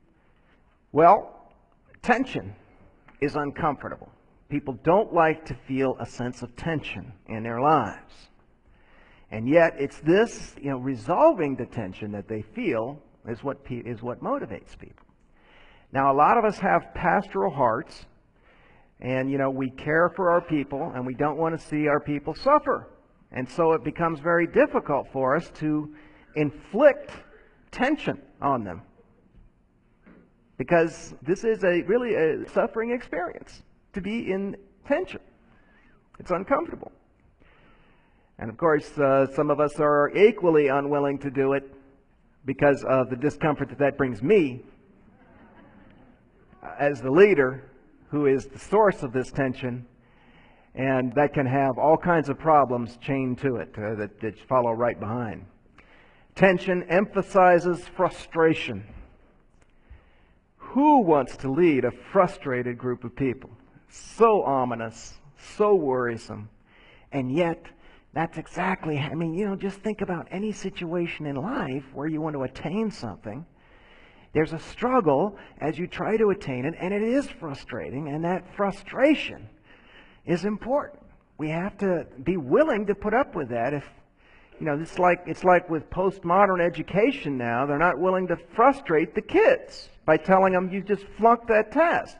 [SPEAKER 2] Well, tension is uncomfortable. People don't like to feel a sense of tension in their lives. And yet it's this, you know, resolving the tension that they feel is what is what motivates people. Now, a lot of us have pastoral hearts. And, you know, we care for our people, and we don't want to see our people suffer. And so it becomes very difficult for us to inflict tension on them. Because this is a really a suffering experience, to be in tension. It's uncomfortable. And of course, uh, some of us are equally unwilling to do it because of the discomfort that that brings me as the leader who is the source of this tension, and that can have all kinds of problems chained to it uh, that, that follow right behind. Tension emphasizes frustration. Who wants to lead a frustrated group of people? So ominous, so worrisome, and yet that's exactly, I mean, you know, just think about any situation in life where you want to attain something. There's a struggle as you try to attain it, and it is frustrating, and that frustration is important. We have to be willing to put up with that. If, you know, it's like, it's like with postmodern education now, they're not willing to frustrate the kids by telling them, you just flunked that test.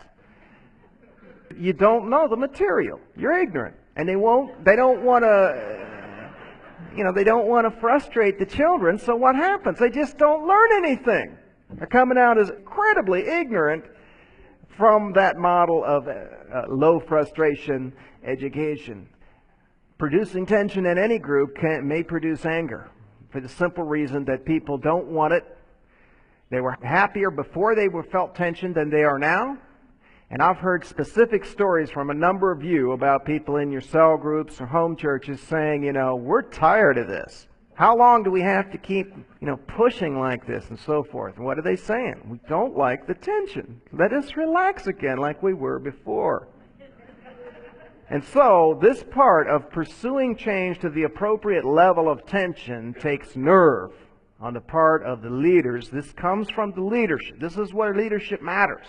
[SPEAKER 2] You don't know the material. You're ignorant. And they won't, they don't want to, you know, they don't want to frustrate the children, so what happens? They just don't learn anything. They're coming out as incredibly ignorant from that model of uh, low frustration education. Producing tension in any group can, may produce anger for the simple reason that people don't want it. They were happier before they were felt tension than they are now. And I've heard specific stories from a number of you about people in your cell groups or home churches saying, you know, we're tired of this. How long do we have to keep, you know, pushing like this and so forth? And what are they saying? We don't like the tension. Let us relax again like we were before. And so this part of pursuing change to the appropriate level of tension takes nerve on the part of the leaders. This comes from the leadership. This is where leadership matters.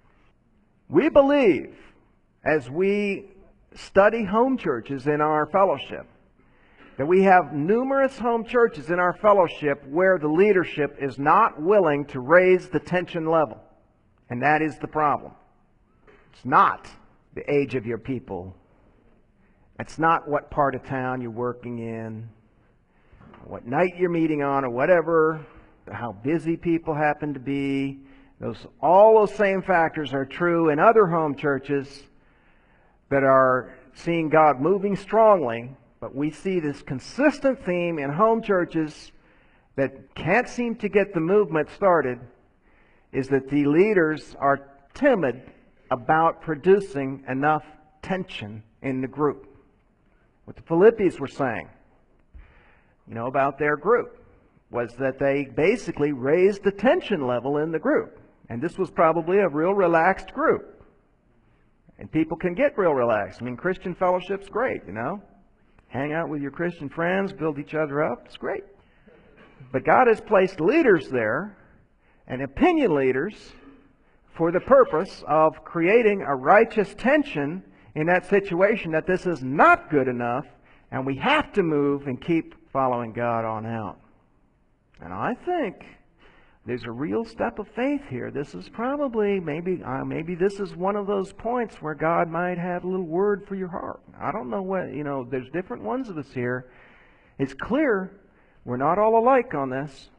[SPEAKER 2] We believe, as we study home churches in our fellowship, that we have numerous home churches in our fellowship where the leadership is not willing to raise the tension level. And that is the problem. It's not the age of your people. It's not what part of town you're working in, what night you're meeting on, or whatever, how busy people happen to be. Those, all those same factors are true in other home churches that are seeing God moving strongly. But we see this consistent theme in home churches that can't seem to get the movement started, is that the leaders are timid about producing enough tension in the group. What the Philippians were saying, you know, about their group was that they basically raised the tension level in the group. And this was probably a real relaxed group. And people can get real relaxed. I mean, Christian fellowship's great, you know. Hang out with your Christian friends, build each other up. It's great. But God has placed leaders there, and opinion leaders, for the purpose of creating a righteous tension in that situation that this is not good enough, and we have to move and keep following God on out. And I think there's a real step of faith here. This is probably, maybe uh, maybe this is one of those points where God might have a little word for your heart. I don't know what, you know, there's different ones of us here. It's clear we're not all alike on this.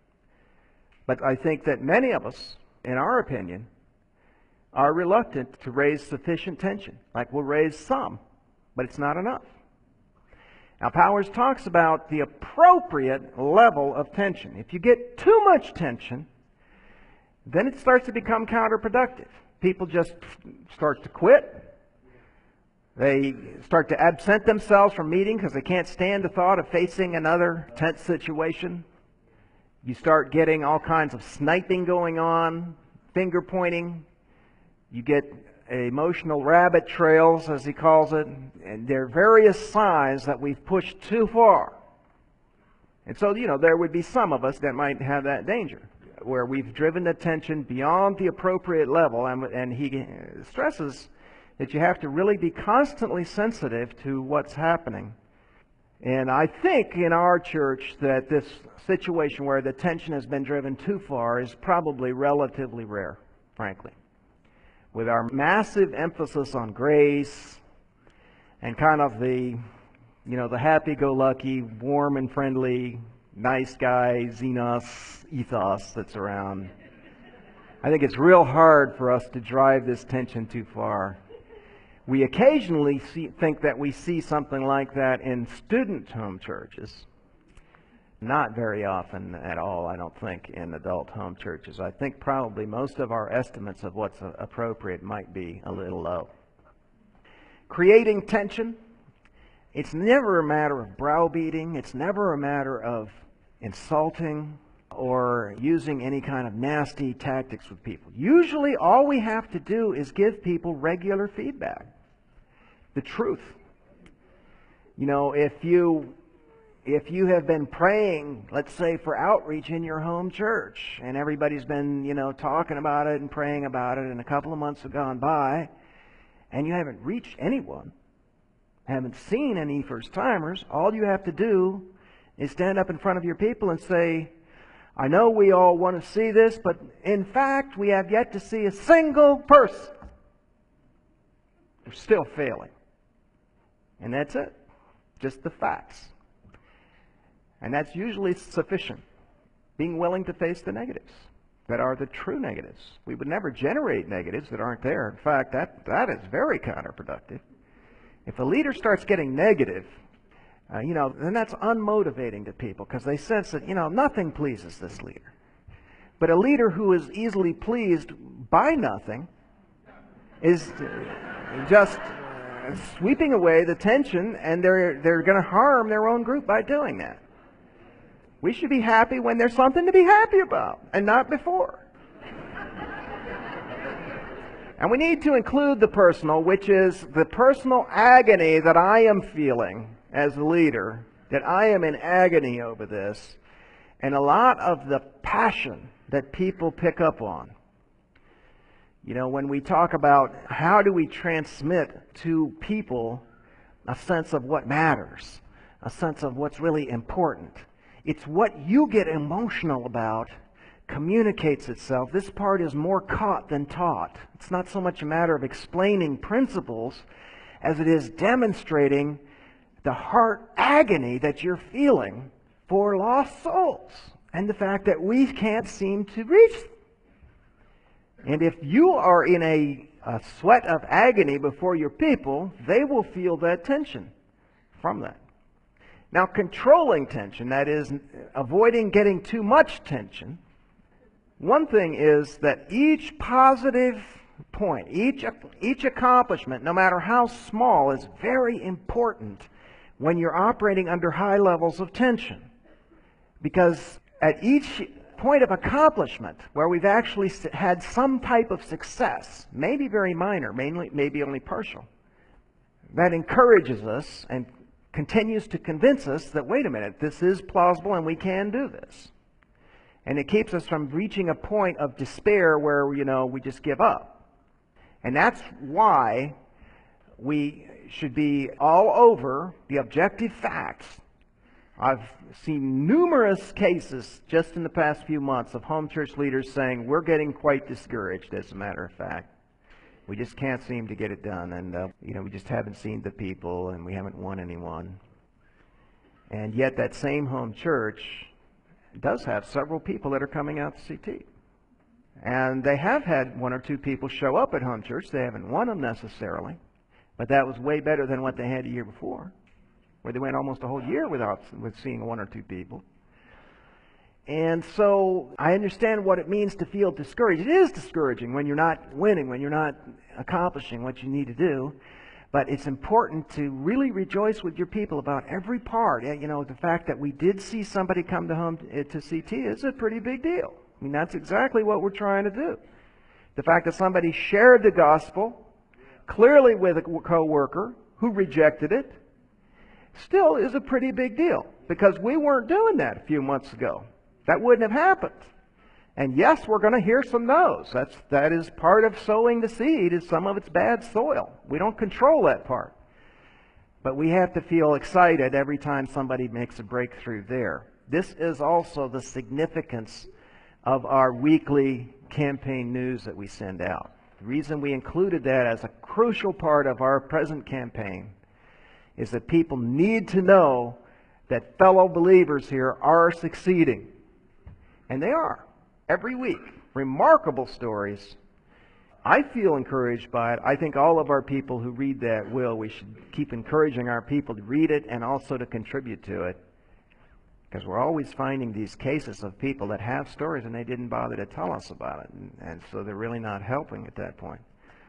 [SPEAKER 2] But I think that many of us, in our opinion, are reluctant to raise sufficient tension. Like we'll raise some, but it's not enough. Now, Powers talks about the appropriate level of tension. If you get too much tension, then it starts to become counterproductive. People just start to quit. They start to absent themselves from meetings because they can't stand the thought of facing another tense situation. You start getting all kinds of sniping going on, finger pointing. You get emotional rabbit trails, as he calls it, and there are various signs that we've pushed too far. And so, you know, there would be some of us that might have that danger, where we've driven the tension beyond the appropriate level, and, and he stresses that you have to really be constantly sensitive to what's happening. And I think in our church that this situation where the tension has been driven too far is probably relatively rare, frankly. With our massive emphasis on grace and kind of the, you know, the happy-go-lucky, warm and friendly, nice guy, Xenos ethos that's around, I think it's real hard for us to drive this tension too far. We occasionally see, think that we see something like that in student home churches. Not very often at all, I don't think, in adult home churches. I think probably most of our estimates of what's appropriate might be a little low. Creating tension. It's never a matter of browbeating. It's never a matter of insulting or using any kind of nasty tactics with people. Usually all we have to do is give people regular feedback. The truth. You know, if you if you have been praying, let's say, for outreach in your home church, and everybody's been, you know, talking about it and praying about it, and a couple of months have gone by, and you haven't reached anyone, haven't seen any first-timers, all you have to do is stand up in front of your people and say, I know we all want to see this, but in fact, we have yet to see a single person. We're still failing. And that's it. Just the facts. And that's usually sufficient. Being willing to face the negatives that are the true negatives. We would never generate negatives that aren't there. In fact, that, that is very counterproductive. If a leader starts getting negative, uh, you know, then that's unmotivating to people because they sense that, you know, nothing pleases this leader. But a leader who is easily pleased by nothing is just uh, sweeping away the tension, and they're, they're going to harm their own group by doing that. We should be happy when there's something to be happy about, and not before. And we need to include the personal, which is the personal agony that I am feeling as a leader, that I am in agony over this, and a lot of the passion that people pick up on. You know, when we talk about how do we transmit to people a sense of what matters, a sense of what's really important, it's what you get emotional about communicates itself. This part is more caught than taught. It's not so much a matter of explaining principles as it is demonstrating the heart agony that you're feeling for lost souls and the fact that we can't seem to reach them. And if you are in a, a sweat of agony before your people, they will feel that tension from that. Now, controlling tension, that is, avoiding getting too much tension, one thing is that each positive point, each, each accomplishment, no matter how small, is very important when you're operating under high levels of tension. Because at each point of accomplishment where we've actually had some type of success, maybe very minor, mainly, maybe only partial, that encourages us and continues to convince us that, wait a minute, this is plausible and we can do this. And it keeps us from reaching a point of despair where, you know, we just give up. And that's why we should be all over the objective facts. I've seen numerous cases just in the past few months of home church leaders saying, we're getting quite discouraged, as a matter of fact. We just can't seem to get it done, and uh, you know, we just haven't seen the people, and we haven't won anyone. And yet that same home church does have several people that are coming out to C T. And they have had one or two people show up at home church. They haven't won them necessarily, but that was way better than what they had the year before, where they went almost a whole year without with seeing one or two people. And so I understand what it means to feel discouraged. It is discouraging when you're not winning, when you're not accomplishing what you need to do. But it's important to really rejoice with your people about every part. You know, the fact that we did see somebody come to home to C T is a pretty big deal. I mean, that's exactly what we're trying to do. The fact that somebody shared the gospel clearly with a co-worker who rejected it still is a pretty big deal, because we weren't doing that a few months ago. That wouldn't have happened. And yes, we're going to hear some no's. That's, that is part of sowing the seed, is some of it's bad soil. We don't control that part. But we have to feel excited every time somebody makes a breakthrough there. This is also the significance of our weekly campaign news that we send out. The reason we included that as a crucial part of our present campaign is that people need to know that fellow believers here are succeeding. And they are. Every week. Remarkable stories. I feel encouraged by it. I think all of our people who read that will. We should keep encouraging our people to read it and also to contribute to it. Because we're always finding these cases of people that have stories and they didn't bother to tell us about it. And, and so they're really not helping at that point.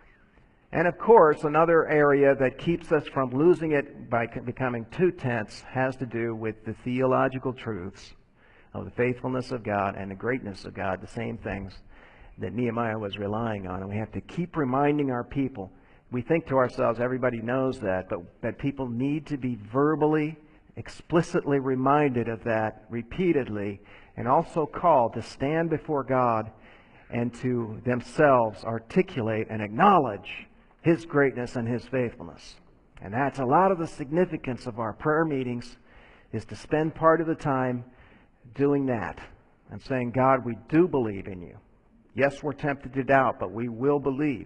[SPEAKER 2] And of course, another area that keeps us from losing it by becoming too tense has to do with the theological truths of the faithfulness of God and the greatness of God, the same things that Nehemiah was relying on. And we have to keep reminding our people. We think to ourselves, everybody knows that, but that people need to be verbally, explicitly reminded of that repeatedly, and also called to stand before God and to themselves articulate and acknowledge His greatness and His faithfulness. And that's a lot of the significance of our prayer meetings, is to spend part of the time doing that and saying, God, we do believe in you. Yes, we're tempted to doubt, but we will believe.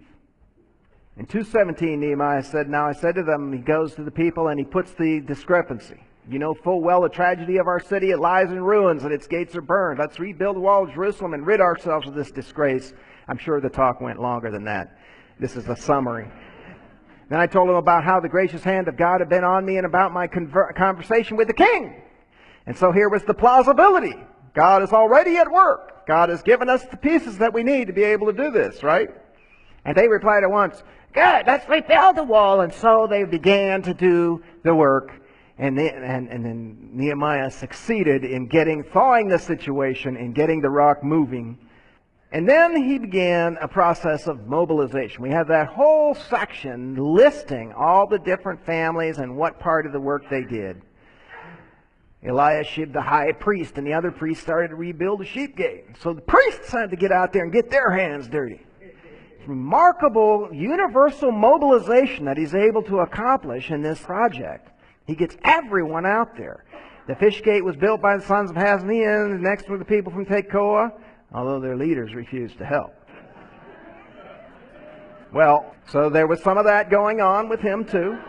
[SPEAKER 2] In two seventeen, Nehemiah said, Now I said to them, he goes to the people and he puts the discrepancy. You know full well the tragedy of our city. It lies in ruins and its gates are burned. Let's rebuild the wall of Jerusalem and rid ourselves of this disgrace. I'm sure the talk went longer than that. This is a summary. Then I told him about how the gracious hand of God had been on me and about my conver- conversation with the king. And so here was the plausibility. God is already at work. God has given us the pieces that we need to be able to do this, right? And they replied at once, Good, let's rebuild the wall. And so they began to do the work. And, the, and, and then Nehemiah succeeded in getting, thawing the situation and getting the rock moving. And then he began a process of mobilization. We have that whole section listing all the different families and what part of the work they did. Eliashib, the high priest, and the other priests started to rebuild the sheep gate. So the priests had to get out there and get their hands dirty. Remarkable universal mobilization that he's able to accomplish in this project. He gets everyone out there. The fish gate was built by the sons of Hasneah, next were the people from Tekoa, although their leaders refused to help. Well, so there was some of that going on with him too.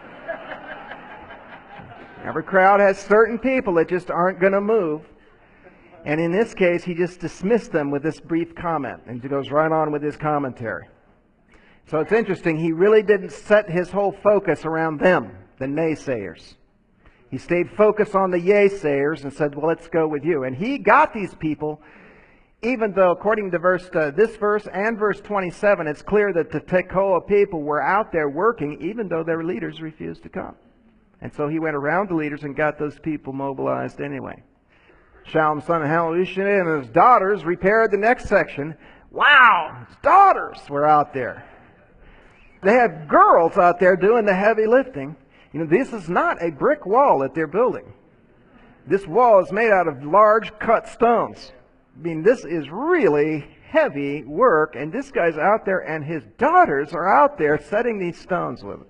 [SPEAKER 2] Every crowd has certain people that just aren't going to move. And in this case, he just dismissed them with this brief comment. And he goes right on with his commentary. So it's interesting, he really didn't set his whole focus around them, the naysayers. He stayed focused on the yay-sayers and said, well, let's go with you. And he got these people, even though according to verse uh, this verse and verse twenty-seven, it's clear that the Tekoa people were out there working, even though their leaders refused to come. And so he went around the leaders and got those people mobilized anyway. Shallum, son of Halushah, and his daughters repaired the next section. Wow! His daughters were out there. They had girls out there doing the heavy lifting. You know, this is not a brick wall that they're building. This wall is made out of large cut stones. I mean, this is really heavy work, and this guy's out there, and his daughters are out there setting these stones with him.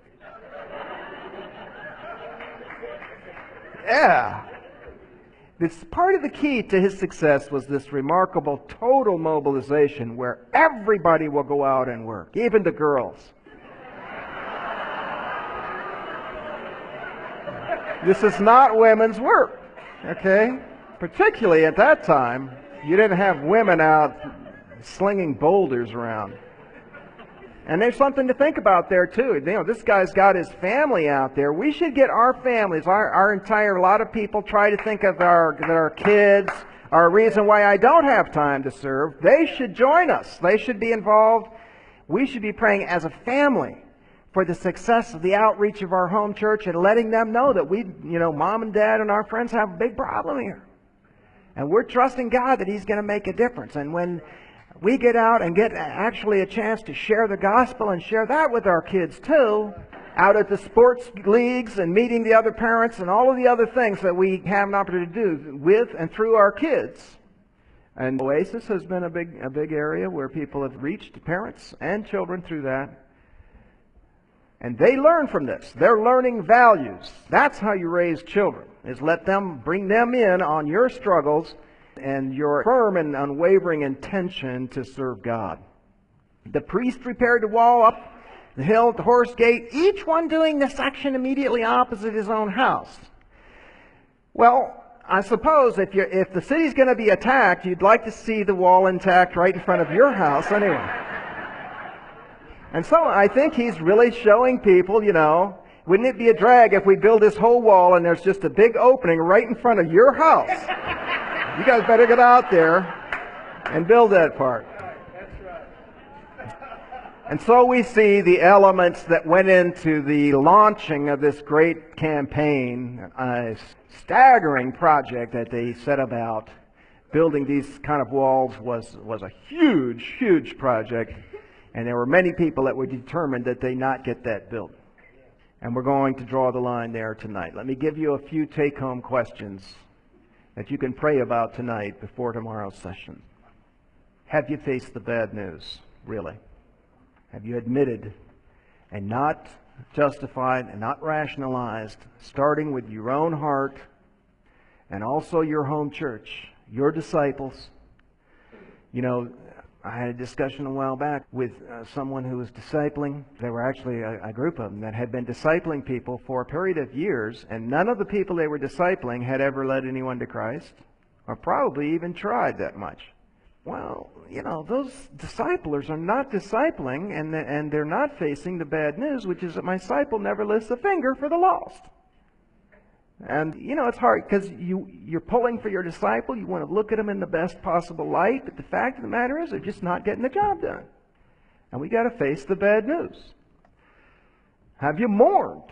[SPEAKER 2] Yeah. This part of the key to his success was this remarkable total mobilization where everybody will go out and work, even the girls. This is not women's work, okay? Particularly at that time, you didn't have women out slinging boulders around. And there's something to think about there too. You know, this guy's got his family out there. We should get our families, our, our entire, a lot of people try to think of our, that our kids are a reason why I don't have time to serve. They should join us. They should be involved. We should be praying as a family for the success of the outreach of our home church and letting them know that we, you know, mom and dad and our friends have a big problem here. And we're trusting God that He's going to make a difference. And when we get out and get actually a chance to share the gospel and share that with our kids too, out at the sports leagues and meeting the other parents and all of the other things that we have an opportunity to do with and through our kids. And Oasis has been a big, a big area where people have reached parents and children through that. And they learn from this. They're learning values. That's how you raise children, is let them, bring them in on your struggles and your firm and unwavering intention to serve God. The priest repaired the wall up the hill at the horse gate, each one doing the section immediately opposite his own house. Well, I suppose if you're, if the city's going to be attacked, you'd like to see the wall intact right in front of your house anyway. And so I think he's really showing people, you know, wouldn't it be a drag if we build this whole wall and there's just a big opening right in front of your house? You guys better get out there and build that part. And so we see the elements that went into the launching of this great campaign, a staggering project that they set about. Building these kind of walls was, was a huge, huge project. And there were many people that were determined that they not get that built. And we're going to draw the line there tonight. Let me give you a few take-home questions that you can pray about tonight before tomorrow's session. Have you faced the bad news, really? Have you admitted and not justified and not rationalized, starting with your own heart and also your home church, your disciples? You know, I had a discussion a while back with uh, someone who was discipling. There were actually a, a group of them that had been discipling people for a period of years, and none of the people they were discipling had ever led anyone to Christ, or probably even tried that much. Well, you know, those disciplers are not discipling, and, and they're not facing the bad news, which is that my disciple never lifts a finger for the lost. And, you know, it's hard because you, you're pulling for your disciple. You want to look at them in the best possible light. But the fact of the matter is they're just not getting the job done. And we got to face the bad news. Have you mourned?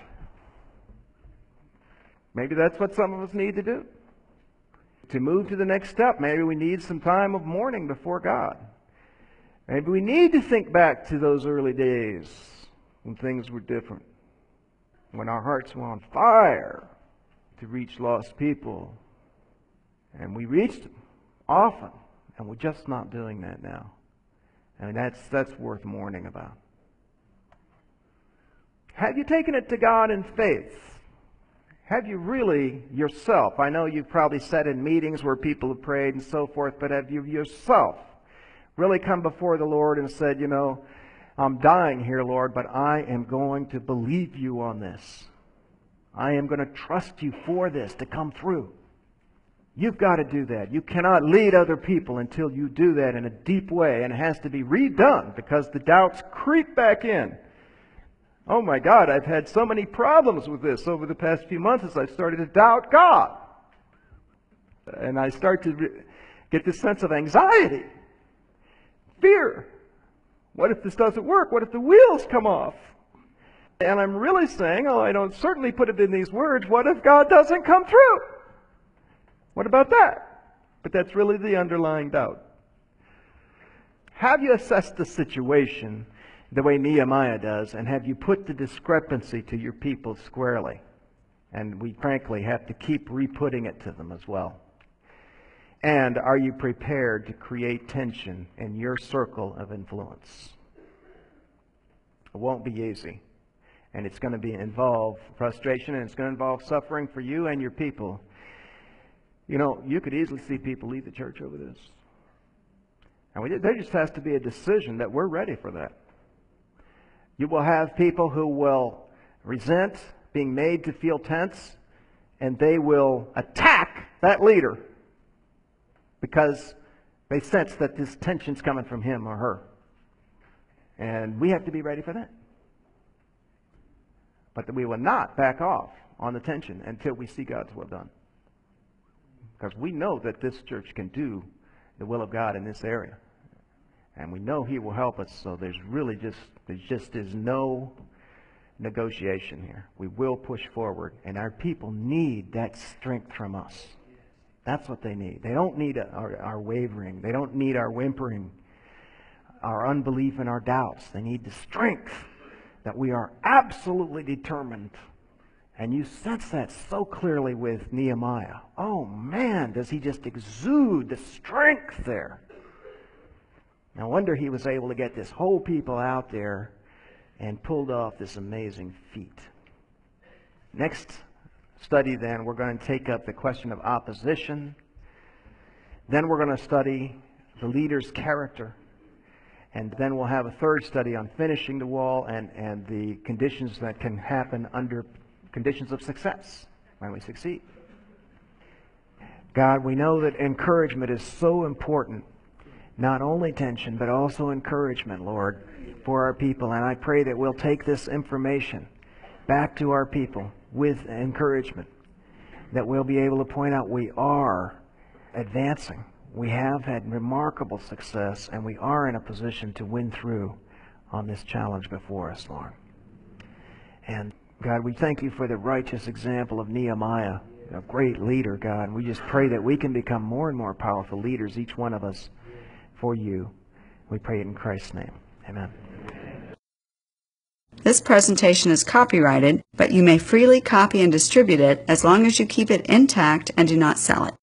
[SPEAKER 2] Maybe that's what some of us need to do. To move to the next step, maybe we need some time of mourning before God. Maybe we need to think back to those early days when things were different. When our hearts were on fire to reach lost people. And we reached them often, and we're just not doing that now. I mean, that's, that's worth mourning about. Have you taken it to God in faith? Have you really yourself, I know you've probably sat in meetings where people have prayed and so forth, but have you yourself really come before the Lord and said, you know, I'm dying here, Lord, but I am going to believe you on this. I am going to trust you for this to come through. You've got to do that. You cannot lead other people until you do that in a deep way, and it has to be redone because the doubts creep back in. Oh my God, I've had so many problems with this over the past few months as I've started to doubt God. And I start to re- get this sense of anxiety, fear. What if this doesn't work? What if the wheels come off? And I'm really saying, oh, I don't certainly put it in these words, what if God doesn't come through? What about that? But that's really the underlying doubt. Have you assessed the situation the way Nehemiah does, and have you put the discrepancy to your people squarely? And we frankly have to keep re-putting it to them as well. And are you prepared to create tension in your circle of influence? It won't be easy. And it's going to be involve frustration, and it's going to involve suffering for you and your people. You know, you could easily see people leave the church over this. And we, there just has to be a decision that we're ready for that. You will have people who will resent being made to feel tense, and they will attack that leader because they sense that this tension's coming from him or her. And we have to be ready for that. But that we will not back off on the tension until we see God's will done. Because we know that this church can do the will of God in this area. And we know He will help us, so there's really just, there just is no negotiation here. We will push forward, and our people need that strength from us. That's what they need. They don't need our, our wavering. They don't need our whimpering, our unbelief and our doubts. They need the strength that we are absolutely determined. And you sense that so clearly with Nehemiah. Oh man, does he just exude the strength there. No wonder he was able to get this whole people out there and pulled off this amazing feat. Next study then, we're going to take up the question of opposition. Then we're going to study the leader's character. And then we'll have a third study on finishing the wall and, and the conditions that can happen under conditions of success when we succeed. God, we know that encouragement is so important not only tension, but also encouragement, Lord, for our people. And I pray that we'll take this information back to our people with encouragement, that we'll be able to point out we are advancing. We have had remarkable success, and we are in a position to win through on this challenge before us, Lord. And God, we thank you for the righteous example of Nehemiah, a great leader, God. And we just pray that we can become more and more powerful leaders, each one of us, for you. We pray it in Christ's name. Amen.
[SPEAKER 1] This presentation is copyrighted, but you may freely copy and distribute it as long as you keep it intact and do not sell it.